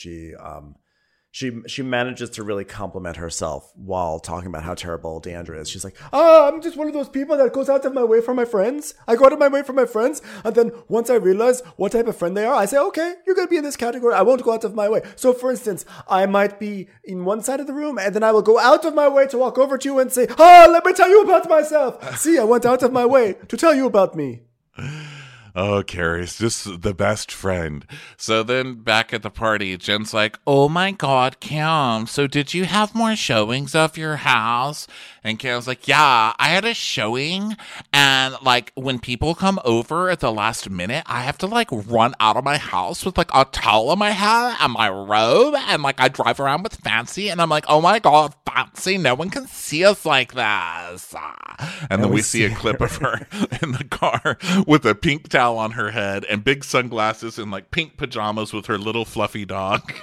B: she manages to really compliment herself while talking about how terrible Deandra is. She's like, I'm just one of those people that goes out of my way for my friends. I go out of my way for my friends. And then once I realize what type of friend they are, I say, okay, you're going to be in this category. I won't go out of my way. So for instance, I might be in one side of the room and then I will go out of my way to walk over to you and say, let me tell you about myself. See, I went out of my way to tell you about me.
A: Oh, Carrie's just the best friend. So then back at the party, Jen's like, "Oh my God, Cam, so did you have more showings of your house?" And Cam's like, "Yeah, I had a showing. And like when people come over at the last minute, I have to like run out of my house with like a towel on my head and my robe. And like I drive around with Fancy. And I'm like, oh my God, Fancy, no one can see us like this." And then we see a clip of her in the car with a pink towel on her head and big sunglasses and like pink pajamas with her little fluffy dog.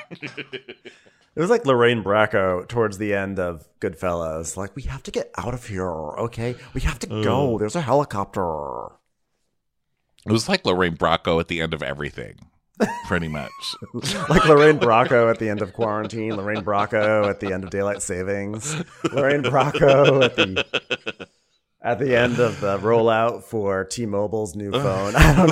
B: It was like Lorraine Bracco towards the end of Goodfellas. Like, we have to get out of here, okay? We have to go. There's a helicopter.
A: It was like Lorraine Bracco at the end of everything, pretty much.
B: Like Lorraine Bracco at the end of Quarantine. Lorraine Bracco at the end of Daylight Savings. Lorraine Bracco at the end of the rollout for T-Mobile's new phone. I don't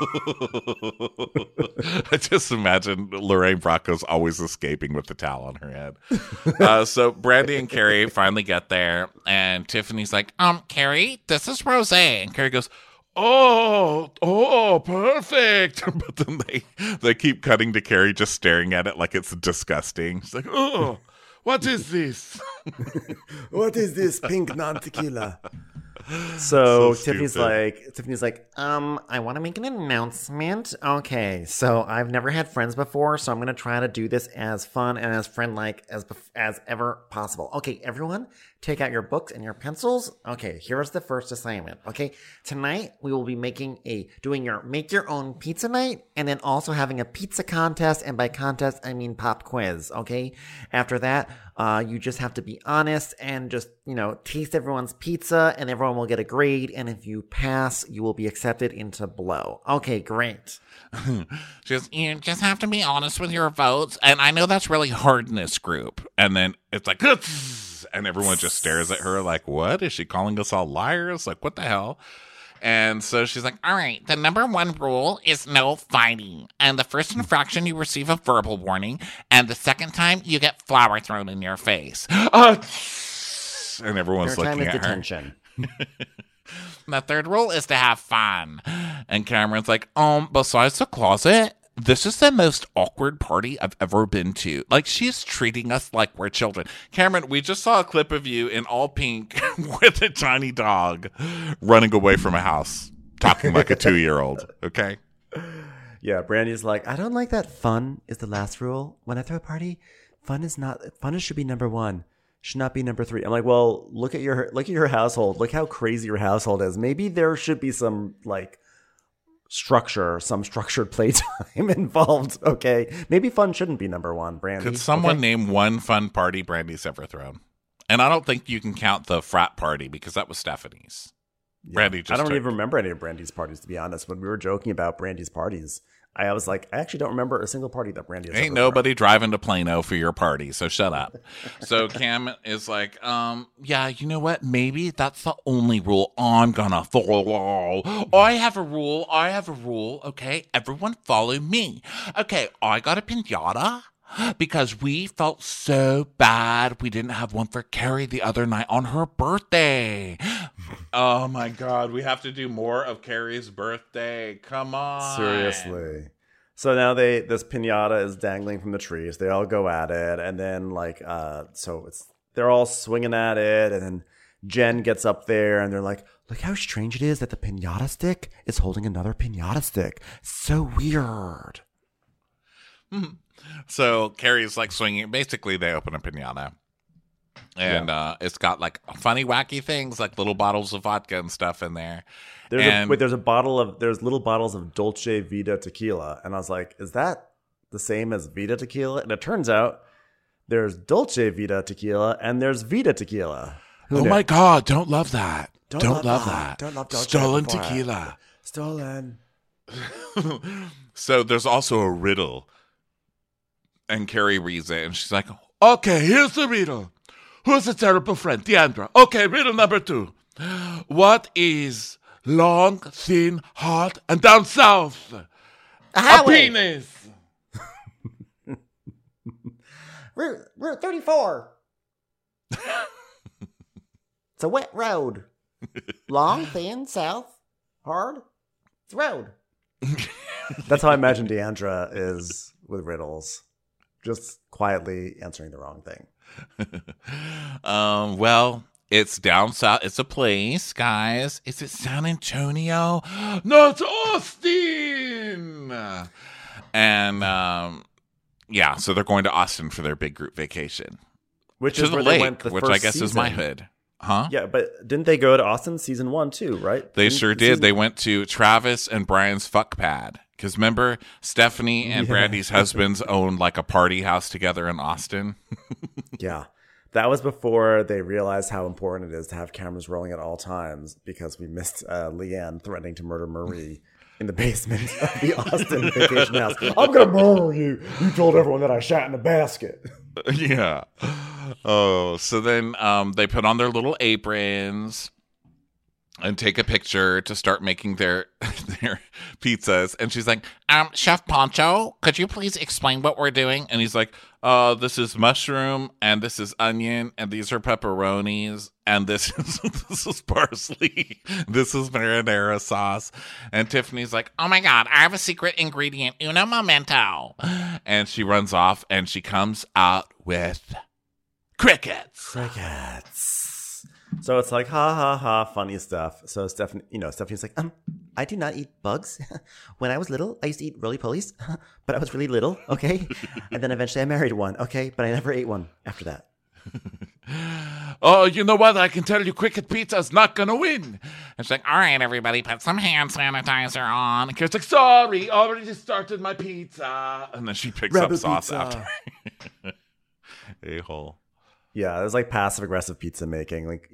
B: know.
A: I just imagine Lorraine Bracco's always escaping with the towel on her head. So Brandy and Carrie finally get there, and Tiffany's like, "Carrie, this is Rosé." And Carrie goes, Oh, perfect. But then they keep cutting to Carrie just staring at it like it's disgusting. She's like, "Oh, what is this?"
B: What is this pink non-tequila? So Tiffany's like, I want to make an announcement. Okay, so I've never had friends before, so I'm going to try to do this as fun and as friend-like as ever possible. Okay, everyone, take out your books and your pencils. Okay, here's the first assignment. Okay, tonight we will be doing your make your own pizza night, and then also having a pizza contest, and by contest I mean pop quiz. Okay, after that, you just have to be honest and just taste everyone's pizza, and everyone will get a grade, and if you pass, you will be accepted into Blow. Okay, great.
A: You just have to be honest with your votes, and I know that's really hard in this group. And then it's like, and everyone just stares at her like, what? Is she calling us all liars? Like, what the hell? And so she's like, all right, the number one rule is no fighting. And the first infraction, you receive a verbal warning. And the second time, you get flour thrown in your face. And everyone's looking at her.
B: Detention.
A: The third rule is to have fun. And Cameron's like, besides the closet, this is the most awkward party I've ever been to. Like, she's treating us like we're children. Cameron, we just saw a clip of you in all pink with a tiny dog running away from a house, talking like a 2-year-old, okay?
B: Yeah, Brandy's like, I don't like that fun is the last rule. When I throw a party, fun should be number one. Should not be number 3. I'm like, well, look at your household. Look how crazy your household is. Maybe there should be some some structured playtime involved. Okay, maybe fun shouldn't be number 1. Brandy,
A: could someone name one fun party Brandy's ever thrown? And I don't think you can count the frat party because that was Stephanie's. Yeah, Brandy just
B: I don't even remember any of Brandy's parties, to be honest. When we were joking about Brandy's parties, I was like, I actually don't remember a single party that Brandy has
A: Ain't
B: ever
A: nobody driving to Plano for your party, so shut up. So Cam is like, yeah, you know what? Maybe that's the only rule I'm gonna follow. I have a rule. Okay, everyone follow me. Okay, I got a piñata because we felt so bad we didn't have one for Carrie the other night on her birthday. Oh my God, we have to do more of Carrie's birthday. Come on.
B: Seriously. So now this piñata is dangling from the trees. They all go at it, and then they're all swinging at it, and then Jen gets up there, and they're like, "Look how strange it is that the piñata stick is holding another piñata stick. So weird."
A: So Carrie's like swinging. Basically, they open a piñata. And it's got like funny, wacky things like little bottles of vodka and stuff in there.
B: There's little bottles of Dolce Vita tequila. And I was like, is that the same as Vita tequila? And it turns out there's Dolce Vita tequila and there's Vita tequila.
A: Oh my God, don't love that. Don't love that.
B: Don't love Dolce
A: Stolen
B: before.
A: tequila.
B: Stolen.
A: So there's also a riddle. And Carrie reads it and she's like, okay, here's the riddle. Who's a terrible friend? Deandra. Okay, riddle number 2. What is long, thin, hot, and down south? A penis.
B: Route 34. It's a wet road. Long, thin, south, hard. It's a road. That's how I imagine Deandra is with riddles. Just quietly answering the wrong thing.
A: Well, it's down south. It's a place, guys. Is it San Antonio? No, it's Austin. And yeah, so they're going to Austin for their big group vacation,
B: Which
A: to
B: is
A: the
B: where
A: lake,
B: they went
A: which I guess is my hood. Huh?
B: Yeah, but didn't they go to Austin season 1 too, right?
A: They sure did. They went to Travis and Brian's fuck pad. Because remember, Stephanie and Brandy's husbands owned like a party house together in Austin.
B: Yeah. That was before they realized how important it is to have cameras rolling at all times, because we missed Leanne threatening to murder Marie in the basement of the Austin vacation house. I'm going to murder you. You told everyone that I shot in a basket.
A: Yeah. Oh, so then they put on their little aprons and take a picture to start making their pizzas. And she's like, Chef Poncho, could you please explain what we're doing? And he's like, this is mushroom, and this is onion, and these are pepperonis, and this is parsley. This is marinara sauce. And Tiffany's like, oh my God, I have a secret ingredient, uno momento. And she runs off, and she comes out with crickets.
B: So it's like, ha, ha, ha, funny stuff. So Stephanie's like, I do not eat bugs. When I was little, I used to eat roly-polies, but I was really little, okay? And then eventually I married one, okay? But I never ate one after that.
A: Oh, you know what? I can tell you Cricket Pizza's not going to win. And she's like, all right, everybody, put some hand sanitizer on. And Karen's like, sorry, already started my pizza. And then she picks up sauce after. A-hole.
B: Yeah, there's like passive-aggressive pizza making. Like,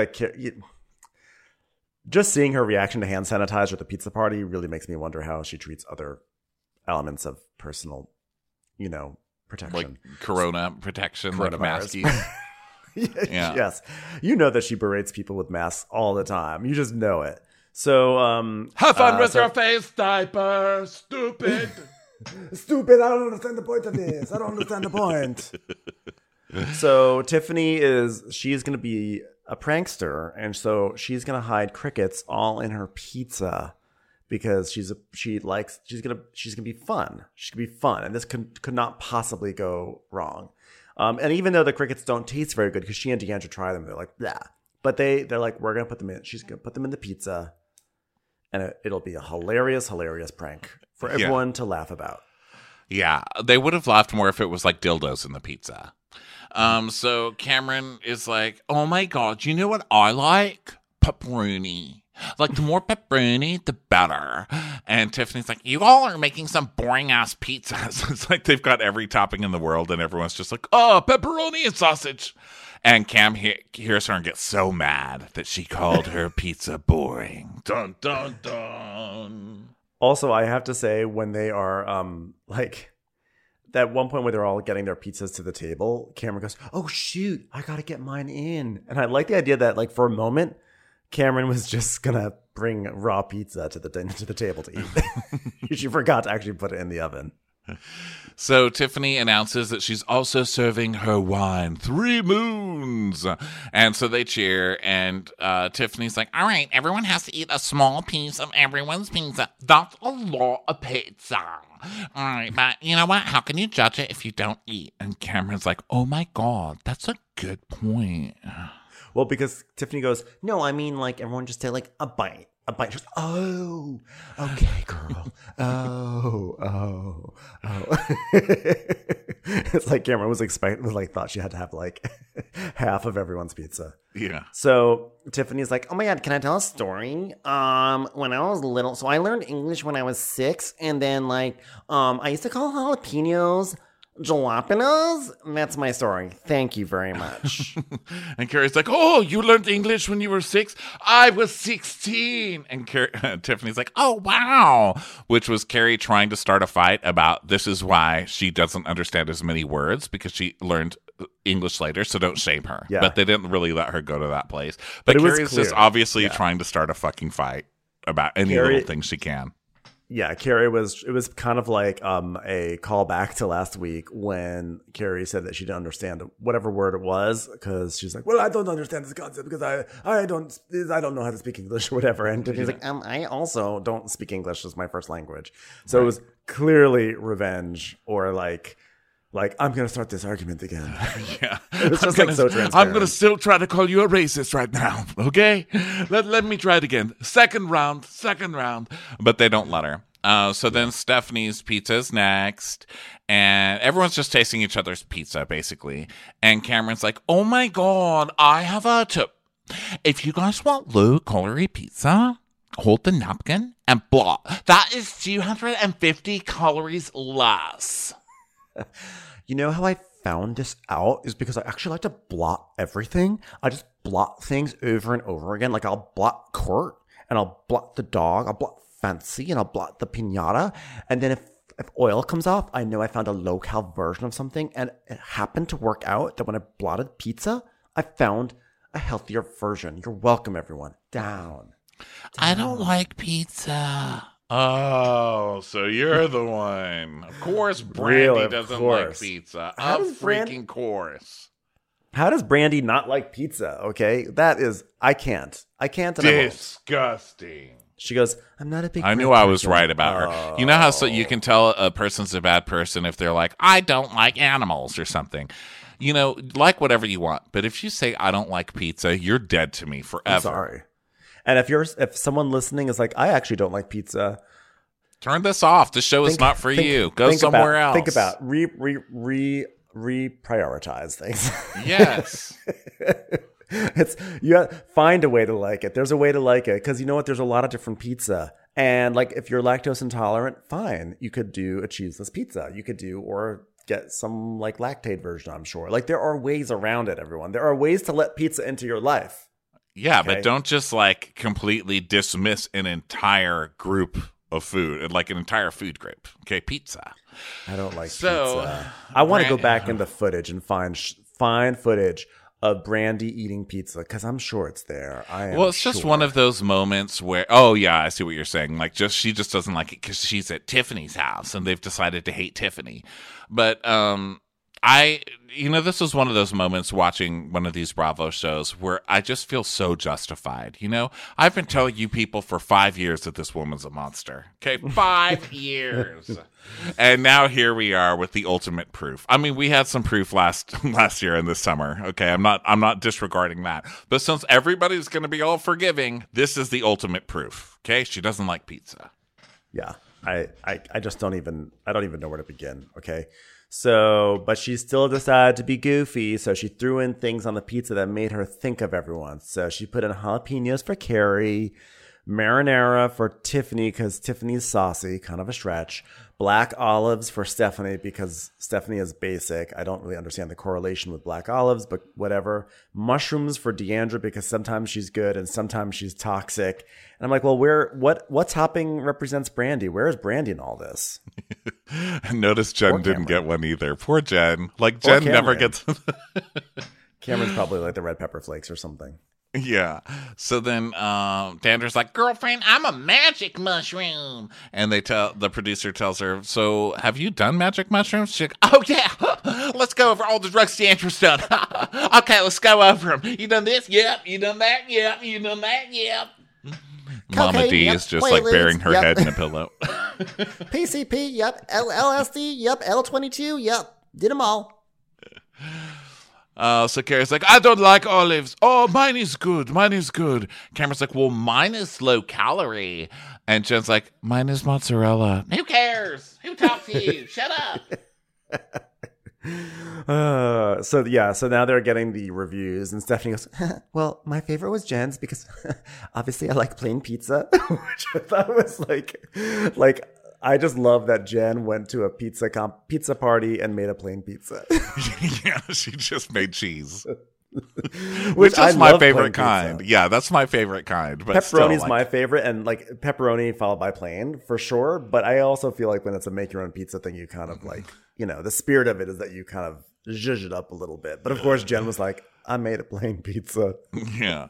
B: just seeing her reaction to hand sanitizer at the pizza party really makes me wonder how she treats other elements of personal, protection.
A: Like corona protection, like masky.
B: Yeah. Yes. You know that she berates people with masks all the time. You just know it. So,
A: have fun with your face diaper, stupid.
B: Stupid, I don't understand the point of this. I don't understand the point. So Tiffany she's going to be a prankster, and so she's going to hide crickets all in her pizza because she's going to be fun. She's going to be fun, and this could not possibly go wrong. And even though the crickets don't taste very good, because she and Deandra try them, they're like, blah. But they're like, we're going to put them in. She's going to put them in the pizza, and it'll be a hilarious, hilarious prank for everyone to laugh about.
A: Yeah, they would have laughed more if it was like dildos in the pizza. So Cameron is like, oh my God, you know what I like? Pepperoni. Like, the more pepperoni, the better. And Tiffany's like, you all are making some boring ass pizzas. It's like they've got every topping in the world, and everyone's just like, oh, pepperoni and sausage. And Cam hears her and gets so mad that she called her pizza boring. Dun, dun, dun.
B: Also, I have to say, when they are like that one point where they're all getting their pizzas to the table, Cameron goes, "Oh shoot, I gotta get mine in." And I like the idea that, like, for a moment, Cameron was just gonna bring raw pizza to the table to eat. She forgot to actually put it in the oven.
A: So Tiffany announces that she's also serving her wine, 3 Moons. And so they cheer, and Tiffany's like, all right, everyone has to eat a small piece of everyone's pizza. That's a lot of pizza. All right, but you know what? How can you judge it if you don't eat? And Cameron's like, oh my God, that's a good point.
B: Well, because Tiffany goes, no, I mean, like, everyone just take, like, a bite. A bite. She goes, oh, okay, girl. Oh. It's like Cameron was thought she had to have, like, half of everyone's pizza.
A: Yeah.
B: So Tiffany's like, oh my God, can I tell a story? When I was little, so I learned English when I was 6, and then, like, I used to call jalapenos jalapenos. That's my story. Thank you very much.
A: And Carrie's like, oh, you learned English when you were 6? I was 16. And Tiffany's like, oh, wow. Which was Carrie trying to start a fight about this is why she doesn't understand as many words, because she learned English later, so don't shame her.
B: Yeah.
A: But they didn't really let her go to that place. But Carrie's just obviously trying to start a fucking fight about any little thing she can.
B: Yeah, Carrie it was kind of like a callback to last week when Carrie said that she didn't understand whatever word it was, because she's like, well, I don't understand this concept because I don't know how to speak English or whatever. And she's like, I also don't speak English as my first language. So It was clearly revenge, or like I'm going to start this argument again.
A: Yeah.
B: It was just so transparent.
A: I'm going to still try to call you a racist right now, okay? Let me try it again. Second round. But they don't let her. So then Stephanie's pizza's next, and everyone's just tasting each other's pizza, basically. And Cameron's like, oh my God, I have a tip. If you guys want low-calorie pizza, hold the napkin and blah. That is 250 calories less.
B: You know how I found this out is because I actually like to blot everything. I just blot things over and over again. Like, I'll blot Court, and I'll blot the dog, I'll blot Fancy, and I'll blot the piñata. And then if oil comes off, I know I found a low-cal version of something. And it happened to work out that when I blotted pizza, I found a healthier version. You're welcome, everyone. Down.
A: I don't like pizza. Oh, so you're the one. Of course, Brandy doesn't like pizza. Of course.
B: How does Brandy not like pizza? Okay, that is, I can't.
A: Disgusting.
B: She goes, I'm not a big.
A: I knew I was right about her. You know how you can tell a person's a bad person if they're like, I don't like animals or something. You know, like whatever you want. But if you say I don't like pizza, you're dead to me forever.
B: I'm sorry. And if someone listening is like, I actually don't like pizza,
A: turn this off. This show is not for you. Go somewhere else.
B: Think about reprioritize things.
A: Yes.
B: Find a way to like it. There's a way to like it, because you know what? There's a lot of different pizza, and like if you're lactose intolerant, fine. You could do a cheeseless pizza. You could or get some like lactate version. I'm sure. Like, there are ways around it. Everyone, there are ways to let pizza into your life.
A: Yeah, okay? But don't just like completely dismiss an entire group of food, like an entire food group. Okay, pizza.
B: I don't like pizza. I want to go back into footage and find footage of Brandy eating pizza, because I'm sure it's there.
A: It's just one of those moments where, oh yeah, I see what you're saying. Like, she just doesn't like it because she's at Tiffany's house and they've decided to hate Tiffany. But this was one of those moments watching one of these Bravo shows where I just feel so justified. You know, I've been telling you people for 5 years that this woman's a monster. Okay, 5 years. And now here we are with the ultimate proof. I mean, we had some proof last year in the summer. Okay, I'm not disregarding that. But since everybody's going to be all forgiving, this is the ultimate proof. Okay, she doesn't like pizza.
B: Yeah, I don't even know where to begin. Okay. So, but she still decided to be goofy, so she threw in things on the pizza that made her think of everyone. So she put in jalapenos for Carrie, Marinara for Tiffany because Tiffany's saucy, kind of a stretch. Black olives for Stephanie because Stephanie is basic. I don't really understand the correlation with black olives, but whatever. Mushrooms for Deandra because sometimes she's good and sometimes she's toxic. And I'm like, well, what topping represents Brandy? Where is Brandy in all this?
A: Notice Jen didn't get one either. Poor Jen. Like, Jen never gets...
B: Cameron's probably like the red pepper flakes or something.
A: Yeah. So then Deandra's like, girlfriend, I'm a magic mushroom. And the producer tells her, so have you done magic mushrooms? She's like, oh yeah. Let's go over all the drugs Deandra's done. Okay, let's go over them. You done this? Yep. You done that? Yep. You done that? Yep. Mama D is just like burying her head in a pillow.
C: PCP, yep. LSD, yep. L22, yep. Did them all.
A: So Carrie's like, I don't like olives. Oh, mine is good. Mine is good. Cameron's like, well, mine is low calorie. And Jen's like, mine is mozzarella. Who cares? Who talked to you? Shut up.
B: So now they're getting the reviews, and Stephanie goes, well, my favorite was Jen's because obviously I like plain pizza, which I thought was like I just love that Jen went to a pizza party and made a plain pizza.
A: Yeah, she just made cheese.
B: Which
A: is my favorite kind. Pizza. Yeah, that's my favorite kind. But
B: pepperoni's still, my favorite, and like pepperoni followed by plain for sure. But I also feel like when it's a make your own pizza thing, you kind of like, the spirit of it is that you kind of zhuzh it up a little bit. But of course, Jen was like, I made a plain pizza.
A: Yeah.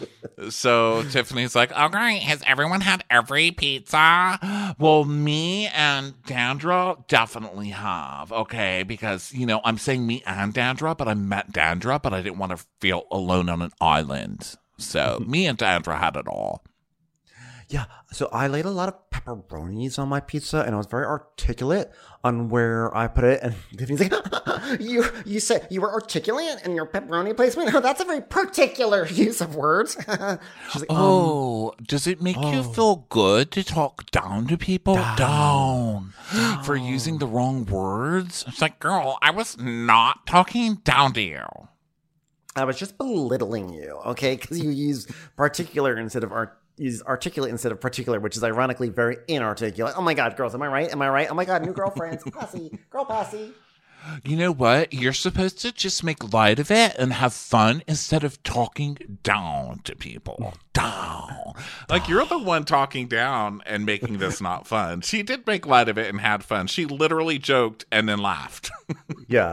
A: So Tiffany's like, okay, has everyone had every pizza? Well, me and Dandra definitely have. Okay, because, I'm saying me and Dandra, but I met Dandra, but I didn't want to feel alone on an island. So me and Dandra had it all.
B: Yeah, so I laid a lot of pepperonis on my pizza, and I was very articulate on where I put it. And Tiffany's like,
C: you said you were articulate in your pepperoni placement? That's a very particular use of words.
A: She's like, does it make you feel good to talk down to people? Down. For using the wrong words? It's like, girl, I was not talking down to you.
C: I was just belittling you, okay? Because you use particular instead of use articulate instead of particular, which is ironically very inarticulate. Oh my God, girls, am I right? Am I right? Oh my God, new girlfriends, posse, girl posse.
A: You know what? You're supposed to just make light of it and have fun instead of talking down to people. Down. Like, you're the one talking down and making this not fun. She did make light of it and had fun. She literally joked and then laughed.
B: Yeah.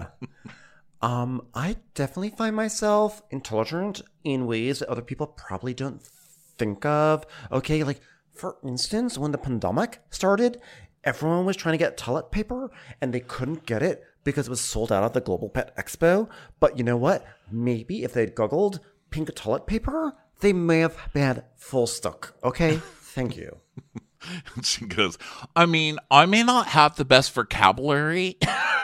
B: I definitely find myself intolerant in ways that other people probably don't think of. Okay, like for instance, when the pandemic started, everyone was trying to get toilet paper and they couldn't get it because it was sold out at the Global Pet Expo. But you know what? Maybe if they'd Googled pink toilet paper, they may have had full stock. Okay, thank you.
A: She goes, I mean, I may not have the best vocabulary.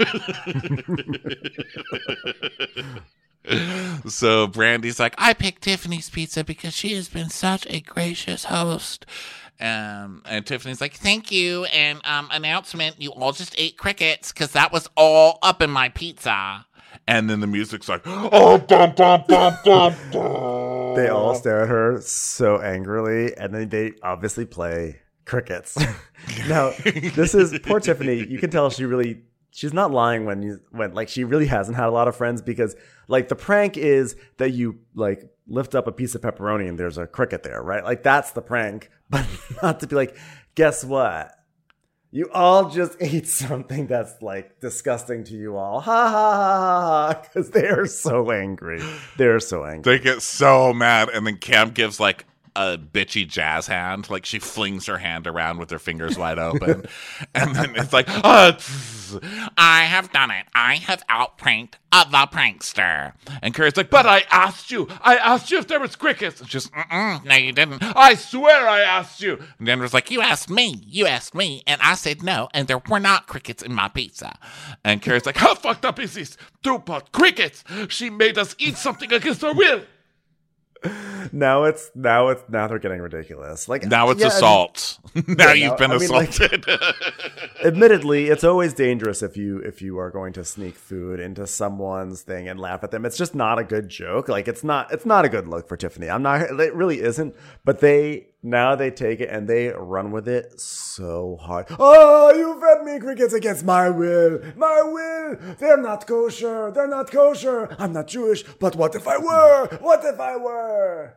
A: So Brandy's like, I picked Tiffany's pizza because she has been such a gracious host. And Tiffany's like, thank you. And announcement, you all just ate crickets because that was all up in my pizza. And then the music's like, oh, dum, dum, dum, dum, dum.
B: They all stare at her so angrily, and then they obviously play crickets. Now, this is poor Tiffany. You can tell she's not lying when like she really hasn't had a lot of friends, because like the prank is that you like lift up a piece of pepperoni and there's a cricket there, right? Like that's the prank, but not to be like, guess what? You all just ate something that's like disgusting to you all. Ha ha ha ha ha. Because they're so angry. They're so angry.
A: They get so mad. And then Cam gives like a bitchy jazz hand. Like she flings her hand around with her fingers wide open. And then it's like, I have done it. I have outpranked the prankster. And Curry's like, but I asked you if there was crickets. And just, no, you didn't. I swear I asked you. And Denver's like, you asked me. And I said no. And there were not crickets in my pizza. And Curry's like, how fucked up is this? Stupid crickets. She made us eat something against her will.
B: Now they're getting ridiculous. Like
A: now it's assault. You've been assaulted.
B: Like, admittedly, it's always dangerous if you are going to sneak food into someone's thing and laugh at them. It's just not a good joke. Like it's not a good look for Tiffany. It really isn't. But they Now they take it and they run with it so hard. Oh, you fed me crickets against my will. My will. They're not kosher. They're not kosher. I'm not Jewish, but what if I were? What if I were?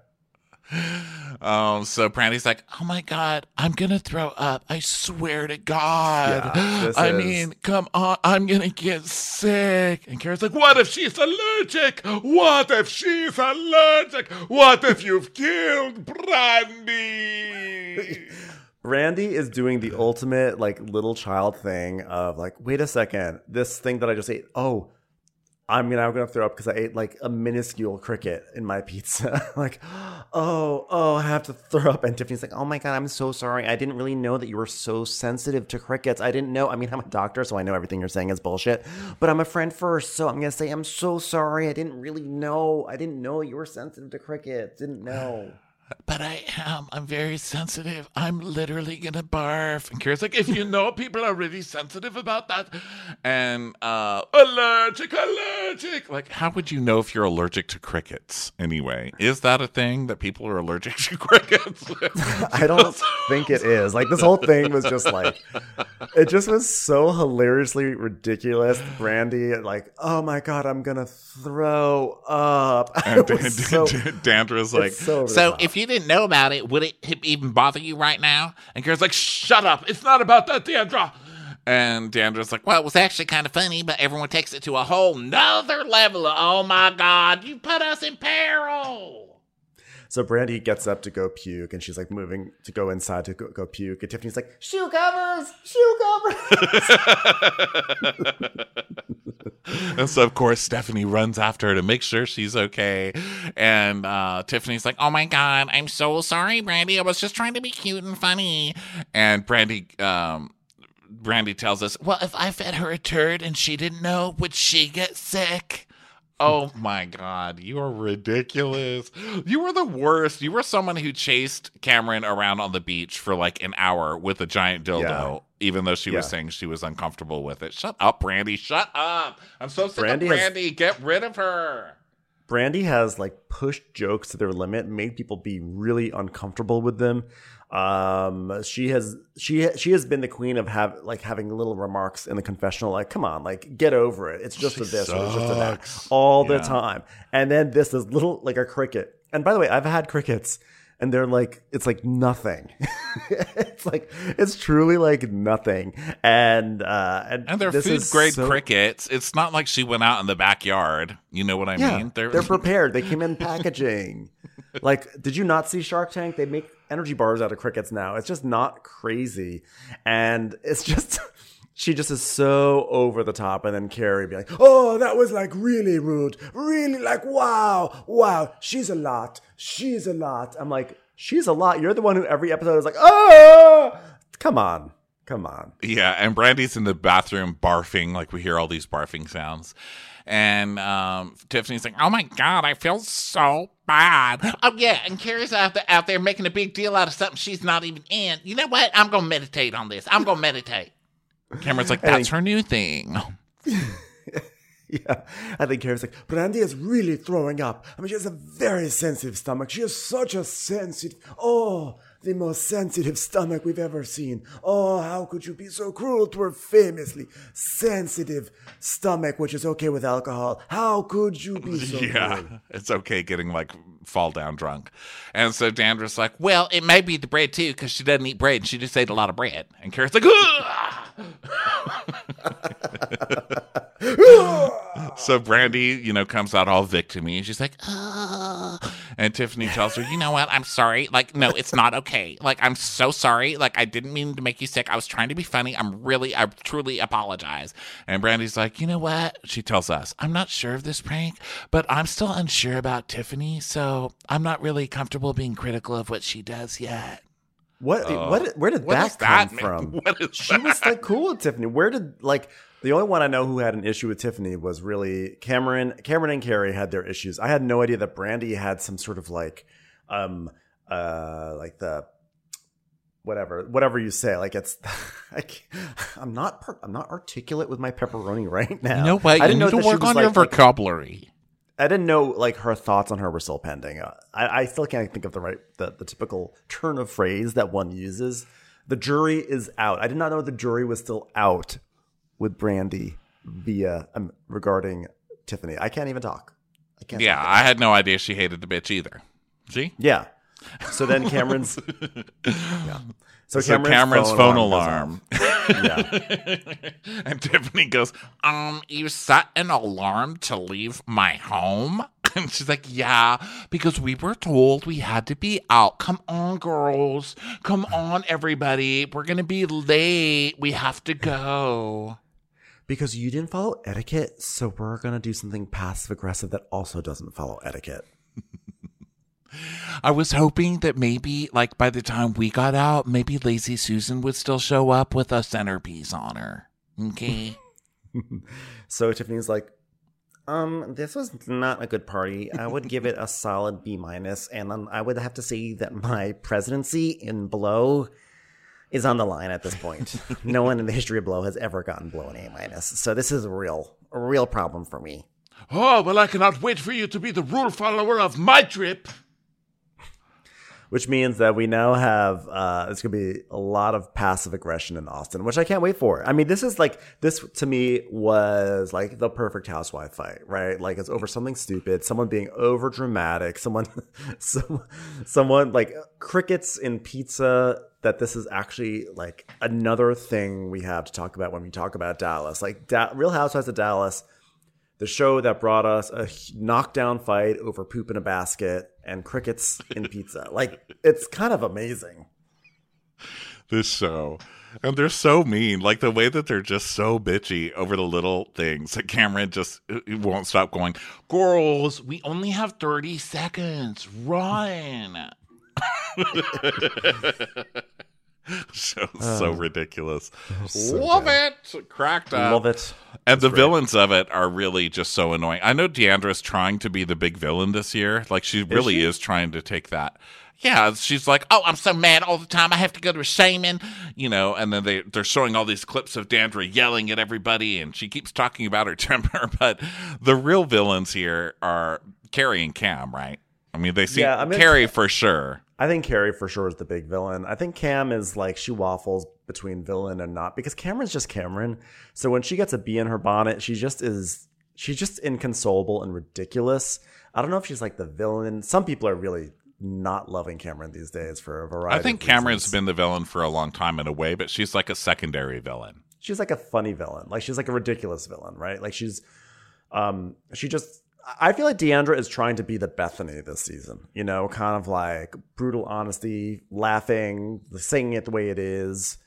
A: So Brandy's like, oh my God, I'm gonna throw up. I swear to God.
B: Yeah,
A: mean, come on, I'm gonna get sick. And Carrie's like, what if she's allergic? What if she's allergic? What if you've killed Brandy?
B: Brandy is doing the ultimate like little child thing of like, wait a second, this thing that I just ate. Oh, I'm gonna throw up because I ate like a minuscule cricket in my pizza. Like, I have to throw up. And Tiffany's like, oh my God, I'm so sorry. I didn't really know that you were so sensitive to crickets. I didn't know. I mean, I'm a doctor, so I know everything you're saying is bullshit. But I'm a friend first, so I'm gonna say I'm so sorry. I didn't really know. I didn't know you were sensitive to crickets. Didn't know.
A: But I am. I'm very sensitive. I'm literally gonna barf. And Kira's like, if you know people are really sensitive about that. And allergic. Like, how would you know if you're allergic to crickets anyway? Is that a thing that people are allergic to crickets?
B: I don't think it is. Like, this whole thing was just like, it just was so hilariously ridiculous. Brandy, like, oh my God, I'm gonna throw up.
A: And Dandra's like,
C: so if you didn't know about it, would it even bother you right now?
A: And Kira's like, shut up. It's not about that, Dandra. And Dandra's like,
C: well, it was actually kind of funny, but everyone takes it to a whole nother level of, oh my God, you put us in peril.
B: So Brandy gets up to go puke, and she's like moving to go inside to go puke. And Tiffany's like,
C: shoe covers.
A: And so, of course, Stephanie runs after her to make sure she's okay. And Tiffany's like, oh my God, I'm so sorry, Brandy. I was just trying to be cute and funny. And Brandy tells us, well, if I fed her a turd and she didn't know, would she get sick? Oh my God, you are ridiculous. You were the worst. You were someone who chased Cameron around on the beach for like an hour with a giant dildo, even though she was saying she was uncomfortable with it. Shut up, Brandy. Shut up. I'm so sick of Brandy. Get rid of her.
B: Brandy has like pushed jokes to their limit, made people be really uncomfortable with them. She has been the queen of having little remarks in the confessional, like, come on, like, get over it. It's just a this or it's just a that all the time. And then this is little, like a cricket. And by the way, I've had crickets and they're like, it's like nothing. it's truly like nothing. And
A: they're food grade crickets. It's not like she went out in the backyard. You know what I mean?
B: They're prepared. They came in packaging. Like, did you not see Shark Tank? They make energy bars out of crickets now. It's just not crazy. And it's just, she just is so over the top. And then Carrie be like, oh, that was like really rude. Really like, wow. She's a lot. I'm like, she's a lot. You're the one who every episode is like, oh, come on.
A: Yeah, and Brandy's in the bathroom barfing. Like, we hear all these barfing sounds. And Tiffany's like, oh my God, I feel so bad.
C: Oh yeah, and Carrie's out there making a big deal out of something she's not even in. You know what? I'm going to meditate on this.
A: Cameron's like, that's her new thing.
B: Yeah, I think Carrie's like, Brandy is really throwing up. I mean, she has a very sensitive stomach. She has such a the most sensitive stomach we've ever seen. Oh, how could you be so cruel to her famously sensitive stomach, which is okay with alcohol? How could you be so cruel?
A: It's okay getting like fall down drunk. And so Dandra's like,
C: well, it may be the bread too, because she doesn't eat bread and she just ate a lot of bread.
A: And Carrie's like, so Brandy, comes out all victim-y, and she's like, and Tiffany tells her, you know what, I'm sorry. Like, no, it's not okay. Like, I'm so sorry. Like, I didn't mean to make you sick. I was trying to be funny. I truly apologize. And Brandy's like, you know what? She tells us, I'm not sure of this prank, but I'm still unsure about Tiffany, so I'm not really comfortable being critical of what she does yet.
B: Where did that come from? She was like cool with Tiffany. The only one I know who had an issue with Tiffany was really Cameron. Cameron and Carrie had their issues. I had no idea that Brandy had some sort of like the whatever you say. Like, it's I'm not articulate with my pepperoni right now.
A: You know what? You need to work on your vocabulary.
B: I didn't know like her thoughts on her were still pending. I still can't think of the typical turn of phrase that one uses. The jury is out. I did not know the jury was still out with Brandy via regarding Tiffany. I can't even talk.
A: Yeah, I had no idea she hated the bitch either. See?
B: Yeah. So then Cameron's yeah. So
A: Cameron's phone alarm.
B: Yeah.
A: And Tiffany goes, you set an alarm to leave my home? And she's like, yeah, because we were told we had to be out. Come on, girls. Come on, everybody. We're going to be late. We have to go.
B: Because you didn't follow etiquette, so we're going to do something passive-aggressive that also doesn't follow etiquette.
A: I was hoping that maybe, like, by the time we got out, maybe Lazy Susan would still show up with a centerpiece on her. Okay?
B: So Tiffany's like,
C: This was not a good party. I would give it a solid B-, and I would have to say that my presidency in Blow is on the line at this point. No one in the history of Blow has ever gotten Blow an A-. So this is a real problem for me.
A: Oh, well, I cannot wait for you to be the rule follower of my trip.
B: Which means that we now have, it's going to be a lot of passive aggression in Austin, which I can't wait for. I mean, this to me was like the perfect housewife fight, right? Like it's over something stupid, someone being over dramatic, someone like crickets in pizza, that this is actually like another thing we have to talk about when we talk about Dallas. Like Real Housewives of Dallas, the show that brought us a knockdown fight over poop in a basket and crickets in pizza. Like, it's kind of amazing.
A: This show. And they're so mean. Like, the way that they're just so bitchy over the little things. That Cameron just won't stop going, girls, we only have 30 seconds. Run. So ridiculous.
B: So
A: Love
B: good.
A: it. Cracked up.
B: Love it.
A: And the
B: great.
A: villains of it are really just so annoying. I know Deandra's trying to be the big villain this year. Like, she really is trying to take that. Yeah, she's like, oh, I'm so mad all the time. I have to go to a shaman, and then they're showing all these clips of Deandra yelling at everybody, and she keeps talking about her temper. But the real villains here are Carrie and Cam, right? I mean, they see Carrie for sure.
B: I think Carrie for sure is the big villain. I think Cam is like, she waffles between villain and not, because Cameron's just Cameron. So when she gets a bee in her bonnet, she's just inconsolable and ridiculous. I don't know if she's like the villain. Some people are really not loving Cameron these days for a variety of reasons.
A: I think Cameron's been the villain for a long time in a way, but she's like a secondary villain.
B: She's like a funny villain. Like, she's like a ridiculous villain, right? Like, I feel like Deandra is trying to be the Bethany this season, kind of like brutal honesty, laughing, saying it the way it is.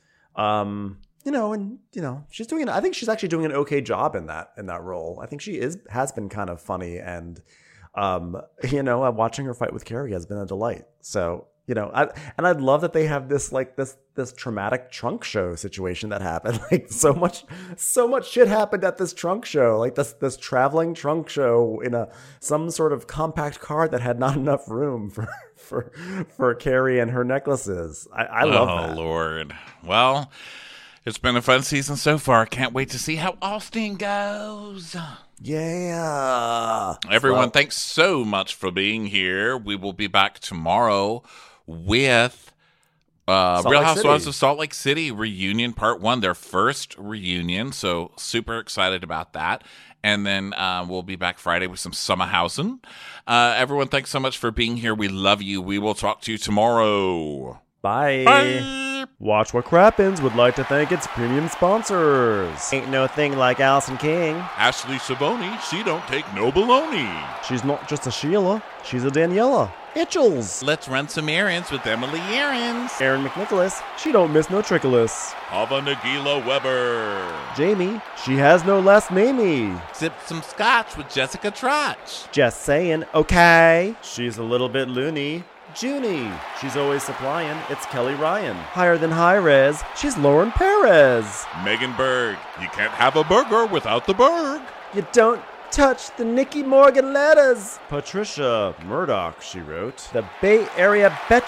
B: She's doing it. I think she's actually doing an okay job in that role. I think she has been kind of funny, and watching her fight with Carrie has been a delight. So, I'd love that they have this traumatic trunk show situation that happened. Like, so much shit happened at this trunk show. Like this traveling trunk show in some sort of compact car that had not enough room for Carrie and her necklaces. I love that.
A: Oh, Lord. Well, it's been a fun season so far. Can't wait to see how Austin goes.
B: Yeah.
A: Everyone, thanks so much for being here. We will be back tomorrow with Real Housewives of Salt Lake City reunion part 1, their first reunion. So super excited about that. And then we'll be back Friday with some Summerhausen. Everyone, thanks so much for being here. We love you. We will talk to you tomorrow.
B: Bye.
A: Bye.
B: Watch What Crappens would like to thank its premium sponsors.
C: Ain't no thing like Allison King.
A: Ashley Savoni, she don't take no baloney.
B: She's not just a Sheila, she's a Daniela. Itchels.
A: Let's run some errands with Emily Errands.
B: Aaron McNicholas, she don't miss no trickolas.
A: Hava Nagila Weber.
B: Jamie, she has no last namey.
A: Sip some scotch with Jessica Trotch.
B: Just saying, okay. She's a little bit loony. Junie, she's always supplying. It's Kelly Ryan. Higher than high res, she's Lauren Perez.
A: Megan Berg, you can't have a burger without the Berg.
B: You don't touch the Nikki Morgan letters. Patricia Murdoch, she wrote. The Bay Area Betches,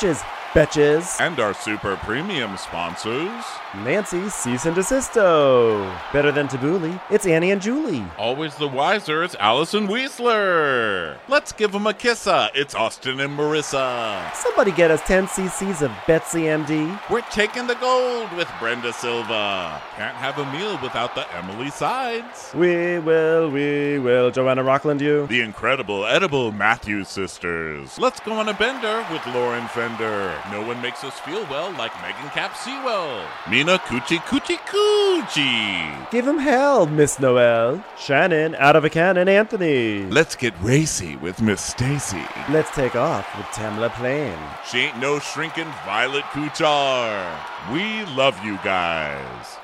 B: Betches.
A: And our super premium sponsors.
B: Nancy Cease and Desisto. Better than Tabbouleh, it's Annie and Julie.
A: Always the wiser, it's Allison Weisler. Let's give them a kissa. It's Austin and Marissa.
B: Somebody get us 10 cc's of Betsy MD.
A: We're taking the gold with Brenda Silva. Can't have a meal without the Emily Sides.
B: We will, Joanna Rockland, you.
A: The incredible edible Matthews sisters. Let's go on a bender with Lauren Fender. No one makes us feel well like Megan Cap Sewell. Mina Coochie Coochie Coochie.
B: Give him hell, Miss Noel. Shannon, out of a cannon, Anthony.
A: Let's get racy with Miss Stacy.
B: Let's take off with Tamla Plain.
A: She ain't no shrinking Violet Kuchar. We love you guys.